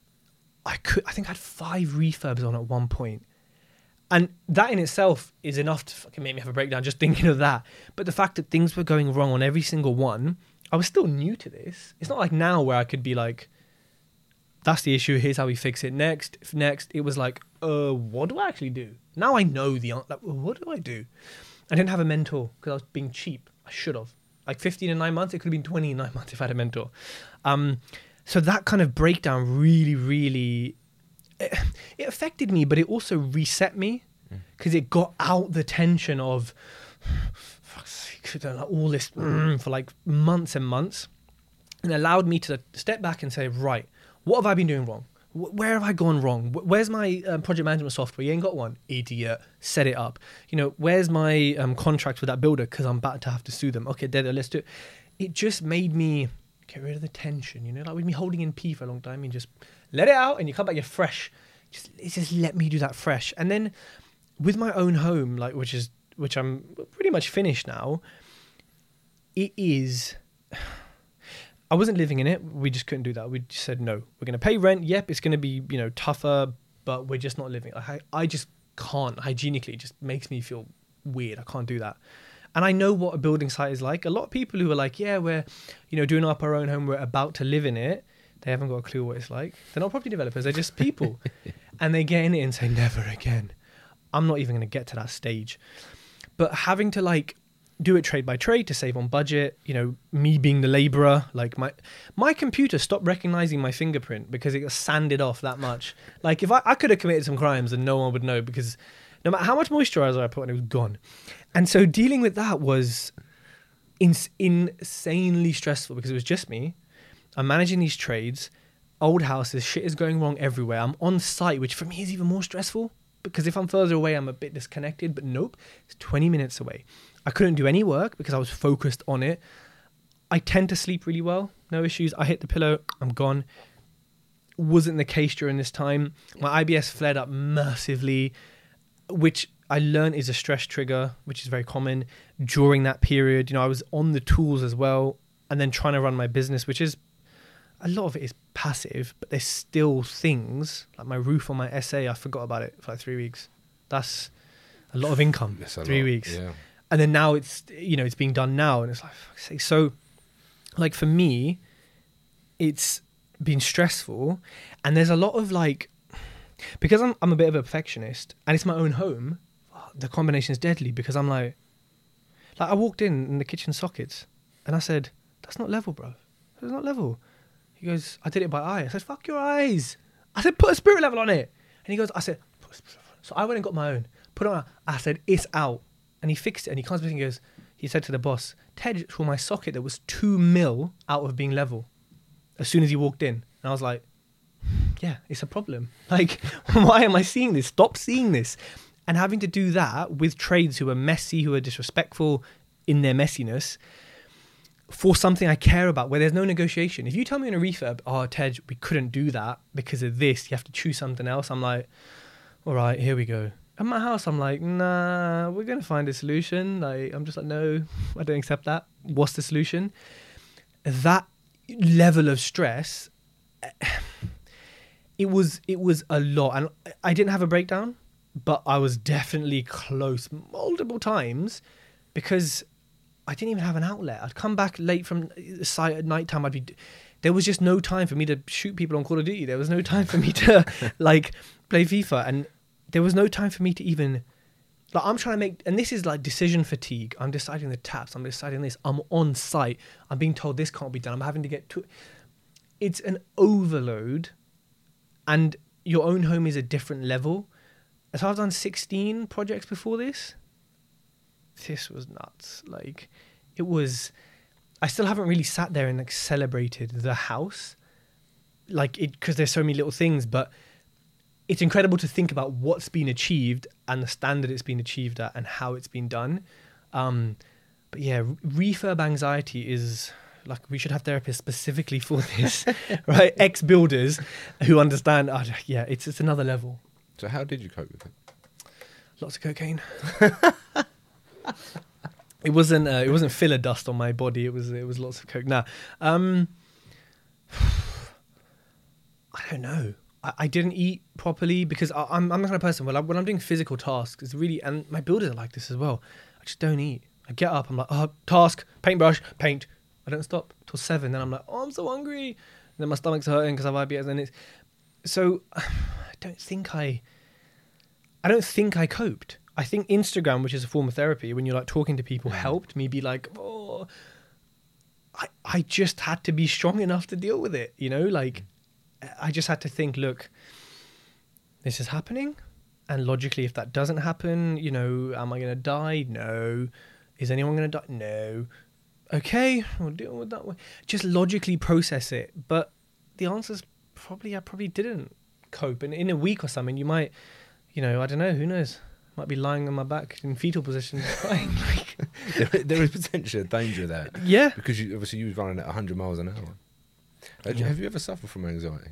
I could, I think I had five refurbs on at one point. And that in itself is enough to fucking make me have a breakdown just thinking of that. But the fact that things were going wrong on every single one, I was still new to this. It's not like now where I could be like, that's the issue, here's how we fix it. Next, next. It was like, uh, what do I actually do? Now I know the answer. Like, what do I do? I didn't have a mentor because I was being cheap. I should have. Like fifteen in nine months, it could have been twenty in nine months if I had a mentor. Um, so that kind of breakdown really, really, it, it affected me, but it also reset me because mm. it got out the tension of fuck's sake, like all this mm, for like months and months, and allowed me to step back and say, right, what have I been doing wrong? Where have I gone wrong? Where's my um, project management software? You ain't got one. Idiot. Set it up. You know, where's my um, contract with that builder? Because I'm about to have to sue them. Okay, there, let's do it. It just made me get rid of the tension, you know? Like with me holding in pee for a long time, you just let it out and you come back, you're fresh. Just, just let me do that fresh. And then with my own home, like which is, which I'm pretty much finished now, it is... I wasn't living in it. We just couldn't do that. We just said, no, we're going to pay rent. Yep, it's going to be, you know, tougher, but we're just not living. I, I just can't. Hygienically, it just makes me feel weird. I can't do that. And I know what a building site is like. A lot of people who are like, yeah, we're, you know, doing up our own home. We're about to live in it. They haven't got a clue what it's like. They're not property developers. They're just people. And they get in it and say, never again. I'm not even going to get to that stage. But having to like, do it trade by trade to save on budget, you know, me being the laborer, like my my computer stopped recognizing my fingerprint because it got sanded off that much. Like if I, I could have committed some crimes and no one would know because no matter how much moisturizer I put on, it was gone. And so dealing with that was ins- insanely stressful because it was just me. I'm managing these trades, old houses, shit is going wrong everywhere. I'm on site, which for me is even more stressful because if I'm further away, I'm a bit disconnected, but nope, it's twenty minutes away. I couldn't do any work because I was focused on it. I tend to sleep really well, no issues. I hit the pillow, I'm gone. Wasn't the case during this time. My I B S flared up massively, which I learned is a stress trigger, which is very common during that period. You know, I was on the tools as well, and then trying to run my business, which is, a lot of it is passive, but there's still things, like my roof on my S A, I forgot about it for like three weeks. That's a lot of income, three lot, weeks. Yeah. And then now it's, you know, it's being done now. And it's like, fuck's sake. So like for me, it's been stressful. And there's a lot of like, because I'm I'm a bit of a perfectionist and it's my own home, the combination is deadly because I'm like, like I walked in in the kitchen sockets and I said, that's not level, bro. That's not level. He goes, I did it by eye. I said, fuck your eyes. I said, put a spirit level on it. And he goes, I said, put a spirit level on it. So I went and got my own, put it on. I said, it's out. And he fixed it and he comes back and goes, he said to the boss, Ted, for my socket that was two mil out of being level as soon as he walked in. And I was like, yeah, it's a problem. Like, why am I seeing this? Stop seeing this. And having to do that with trades who are messy, who are disrespectful in their messiness for something I care about, where there's no negotiation. If you tell me in a refurb, oh, Ted, we couldn't do that because of this, you have to choose something else. I'm like, all right, here we go. At my house, I'm like, nah, we're going to find a solution. Like, I'm just like, no, I don't accept that. What's the solution? That level of stress, it was, it was a lot. And I didn't have a breakdown, but I was definitely close multiple times because I didn't even have an outlet. I'd come back late from the site at night time. I'd be, there was just no time for me to shoot people on Call of Duty. There was no time for me to like play FIFA. And there was no time for me to even, like, I'm trying to make, and this is like decision fatigue. I'm deciding the taps. I'm deciding this. I'm on site. I'm being told this can't be done. I'm having to get to, it's an overload, and your own home is a different level. So I've done sixteen projects before this. This was nuts. Like, it was, I still haven't really sat there and like celebrated the house, like it, because there's so many little things, but it's incredible to think about what's been achieved and the standard it's been achieved at and how it's been done. Um, but yeah, refurb anxiety is like, we should have therapists specifically for this, right? Ex-builders who understand, oh, yeah, it's it's another level. So how did you cope with it? Lots of cocaine. It wasn't uh, it wasn't filler dust on my body. It was it was lots of coke. Nah, um, I don't know. I, I didn't eat properly because I, I'm I'm the kind of person when I, when I'm doing physical tasks, it's really, and my builders are like this as well. I just don't eat. I get up. I'm like, oh, task, paintbrush, paint. I don't stop till seven. Then I'm like, oh, I'm so hungry. And then my stomach's hurting because I have I B S. And it's so I don't think I. I don't think I coped. I think Instagram, which is a form of therapy, when you're like talking to people, helped me be like, oh, I, I just had to be strong enough to deal with it. You know, like I just had to think, look, this is happening. And logically, if that doesn't happen, you know, am I going to die? No. Is anyone going to die? No. Okay, we'll deal with that way. Just logically process it. But the answer's probably, I probably didn't cope. And in a week or something, you might, you know, I don't know, who knows? Might be lying on my back in fetal position crying. Like, there, there is potential danger there. Yeah. Because you, obviously you was running at one hundred miles an hour. Have, Yeah. have you ever suffered from anxiety?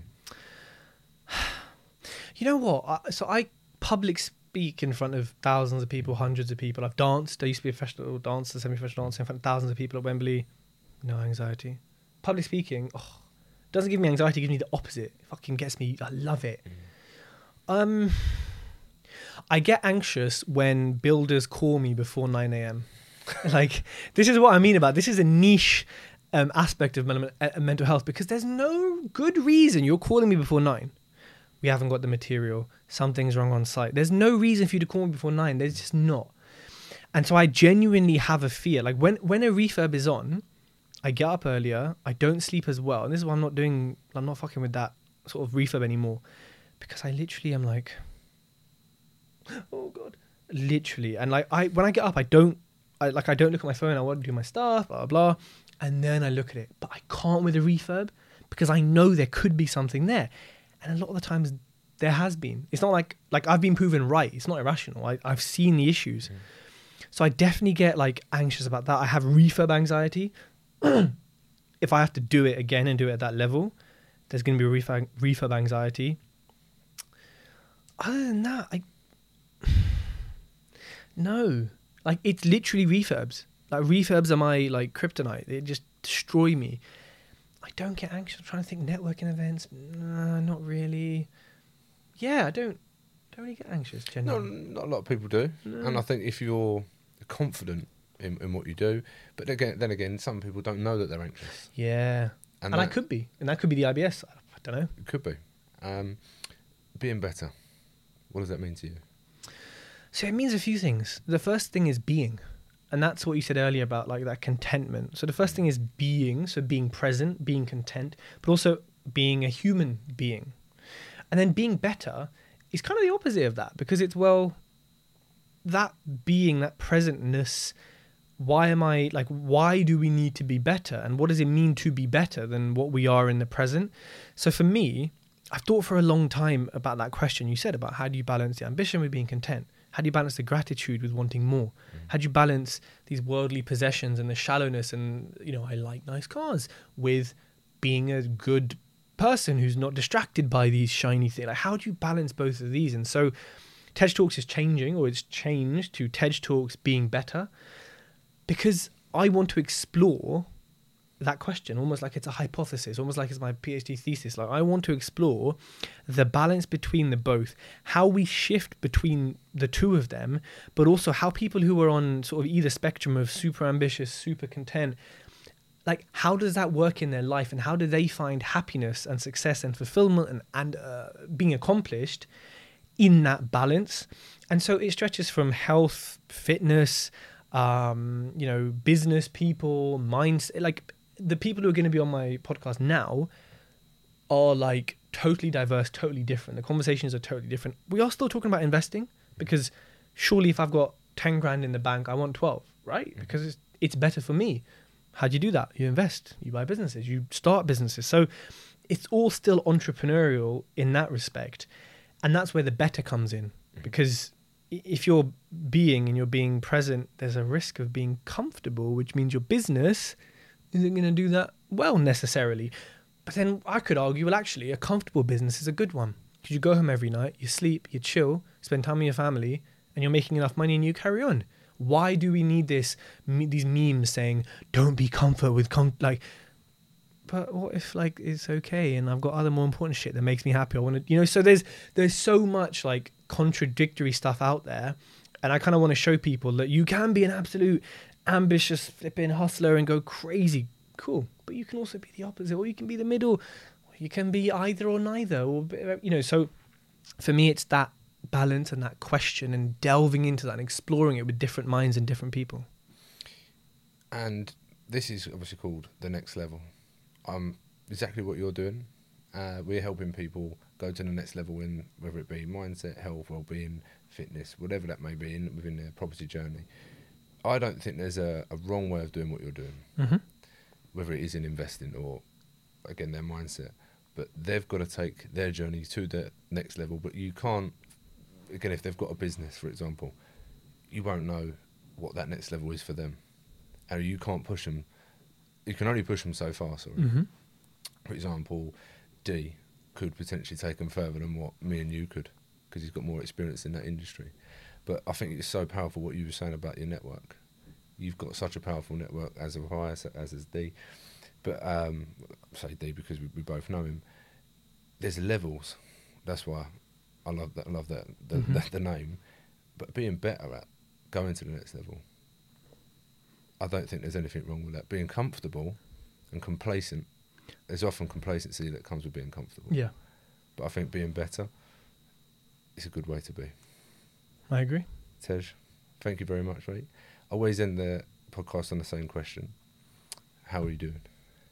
You know what? I, so I public speak in front of thousands of people, hundreds of people. I've danced. I used to be a professional dancer, semi-professional dancer in front of thousands of people at Wembley. No anxiety. Public speaking, oh, doesn't give me anxiety. It gives me the opposite. It fucking gets me. I love it. Mm. Um... I get anxious when builders call me before nine a.m. Like, this is what I mean about this is a niche um, aspect of men- uh, mental health, because there's no good reason you're calling me before nine. We haven't got the material. Something's wrong on site. There's no reason for you to call me before nine. There's just not. And so I genuinely have a fear. Like when, when a refurb is on, I get up earlier. I don't sleep as well. And this is why I'm not doing, I'm not fucking with that sort of refurb anymore, because I literally am like, oh God, literally. And like, I, when I get up, I don't, I like, I don't look at my phone. I want to do my stuff, blah, blah, blah. And then I look at it, but I can't with a refurb because I know there could be something there. And a lot of the times there has been. It's not like, like I've been proven right. It's not irrational. I, I've seen the issues. Mm. So I definitely get like anxious about that. I have refurb anxiety. If I have to do it again and do it at that level, there's going to be refurb, refurb anxiety. Other than that, I, no, like it's literally refurbs. Like refurbs are my like kryptonite. They just destroy me. I don't get anxious. I'm trying to think networking events. Nah, not really. Yeah, I don't don't really get anxious generally. No, not a lot of people do. No. And I think if you're confident in, in what you do, but again, then again, some people don't know that they're anxious. Yeah, and, and that, I could be, and that could be the I B S. I don't know. It could be. Um, being better. What does that mean to you? So it means a few things. The first thing is being. And that's what you said earlier about like that contentment. So the first thing is being, so being present, being content, but also being a human being. And then being better is kind of the opposite of that, because it's, well, that being, that presentness, why am I, like, why do we need to be better? And what does it mean to be better than what we are in the present? So for me, I've thought for a long time about that question you said about how do you balance the ambition with being content? How do you balance the gratitude with wanting more? Mm. How do you balance these worldly possessions and the shallowness and, you know, I like nice cars with being a good person who's not distracted by these shiny things? Like, how do you balance both of these? And so TED Talks is changing, or it's changed to TED Talks being better, because I want to explore that question, almost like it's a hypothesis, almost like it's my PhD thesis. Like, I want to explore the balance between the both, how we shift between the two of them, but also how people who are on sort of either spectrum of super ambitious, super content, like, how does that work in their life, and how do they find happiness and success and fulfillment and, and uh, being accomplished in that balance. And so it stretches from health, fitness, um, you know, business people, mindset. Like, the people who are going to be on my podcast now are like totally diverse, totally different. The conversations are totally different. We are still talking about investing, because surely if I've got ten grand in the bank, I want twelve, right? Because it's, it's better for me. How do you do that? You invest, you buy businesses, you start businesses. So it's all still entrepreneurial in that respect. And that's where the better comes in, because if you're being and you're being present, there's a risk of being comfortable, which means your business isn't going to do that well necessarily. But then I could argue, well, actually, a comfortable business is a good one, because you go home every night, you sleep, you chill, spend time with your family, and you're making enough money and you carry on. Why do we need this? Me, these memes saying, don't be comfort with com like, but what if like it's okay and I've got other more important shit that makes me happy? I want to, you know, so there's, there's so much like contradictory stuff out there. And I kind of want to show people that you can be an absolute ambitious flipping hustler and go crazy. Cool. But you can also be the opposite, or you can be the middle, or you can be either or neither, or, you know, so for me, it's that balance and that question and delving into that and exploring it with different minds and different people. And this is obviously called The Next Level. Um, exactly what you're doing. Uh, we're helping people go to the next level in, whether it be mindset, health, well-being, fitness, whatever that may be in, within their property journey. I don't think there's a, a wrong way of doing what you're doing, Mm-hmm. whether it is in investing or, again, their mindset. But they've got to take their journey to the next level. But you can't, again, if they've got a business, for example, you won't know what that next level is for them. And you can't push them. You can only push them so far, sorry. Mm-hmm. For example, D could potentially take them further than what me and you could, because he's got more experience in that industry. But I think it's so powerful what you were saying about your network. You've got such a powerful network, as have I, as, as is D. But um, I say D because we, we both know him. There's levels. That's why I love that. I love that the, Mm-hmm. the, the name. But being better at going to the next level, I don't think there's anything wrong with that. Being comfortable and complacent, there's often complacency that comes with being comfortable. Yeah, But I think being better is a good way to be. I agree. Tej, thank you very much, mate. I always end the podcast on the same question. How are you doing?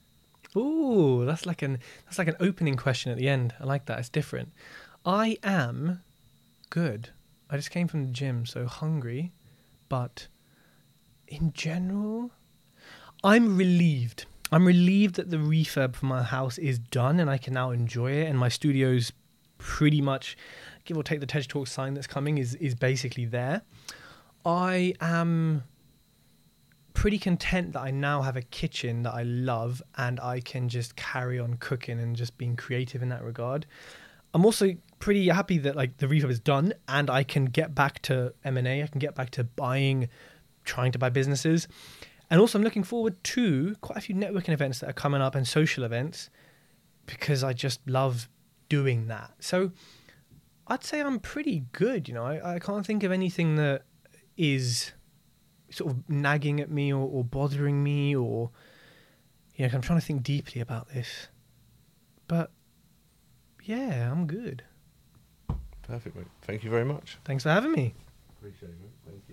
Ooh, that's like an that's like an opening question at the end. I like that. It's different. I am good. I just came from the gym, so hungry, but in general, I'm relieved. I'm relieved that the refurb for my house is done and I can now enjoy it, and my studio's pretty much, give or take the TED Talk sign that's coming, is is basically there. I am pretty content that I now have a kitchen that I love and I can just carry on cooking and just being creative in that regard. I'm also pretty happy that like the refurb is done and I can get back to M and A. I can get back to buying, trying to buy businesses. And also I'm looking forward to quite a few networking events that are coming up and social events, because I just love doing that. So I'd say I'm pretty good. You know, I, I can't think of anything that is sort of nagging at me or, or bothering me, or, you know, I'm trying to think deeply about this. But yeah, I'm good. Perfect, mate. Thank you very much. Thanks for having me. Appreciate it, mate. Thank you.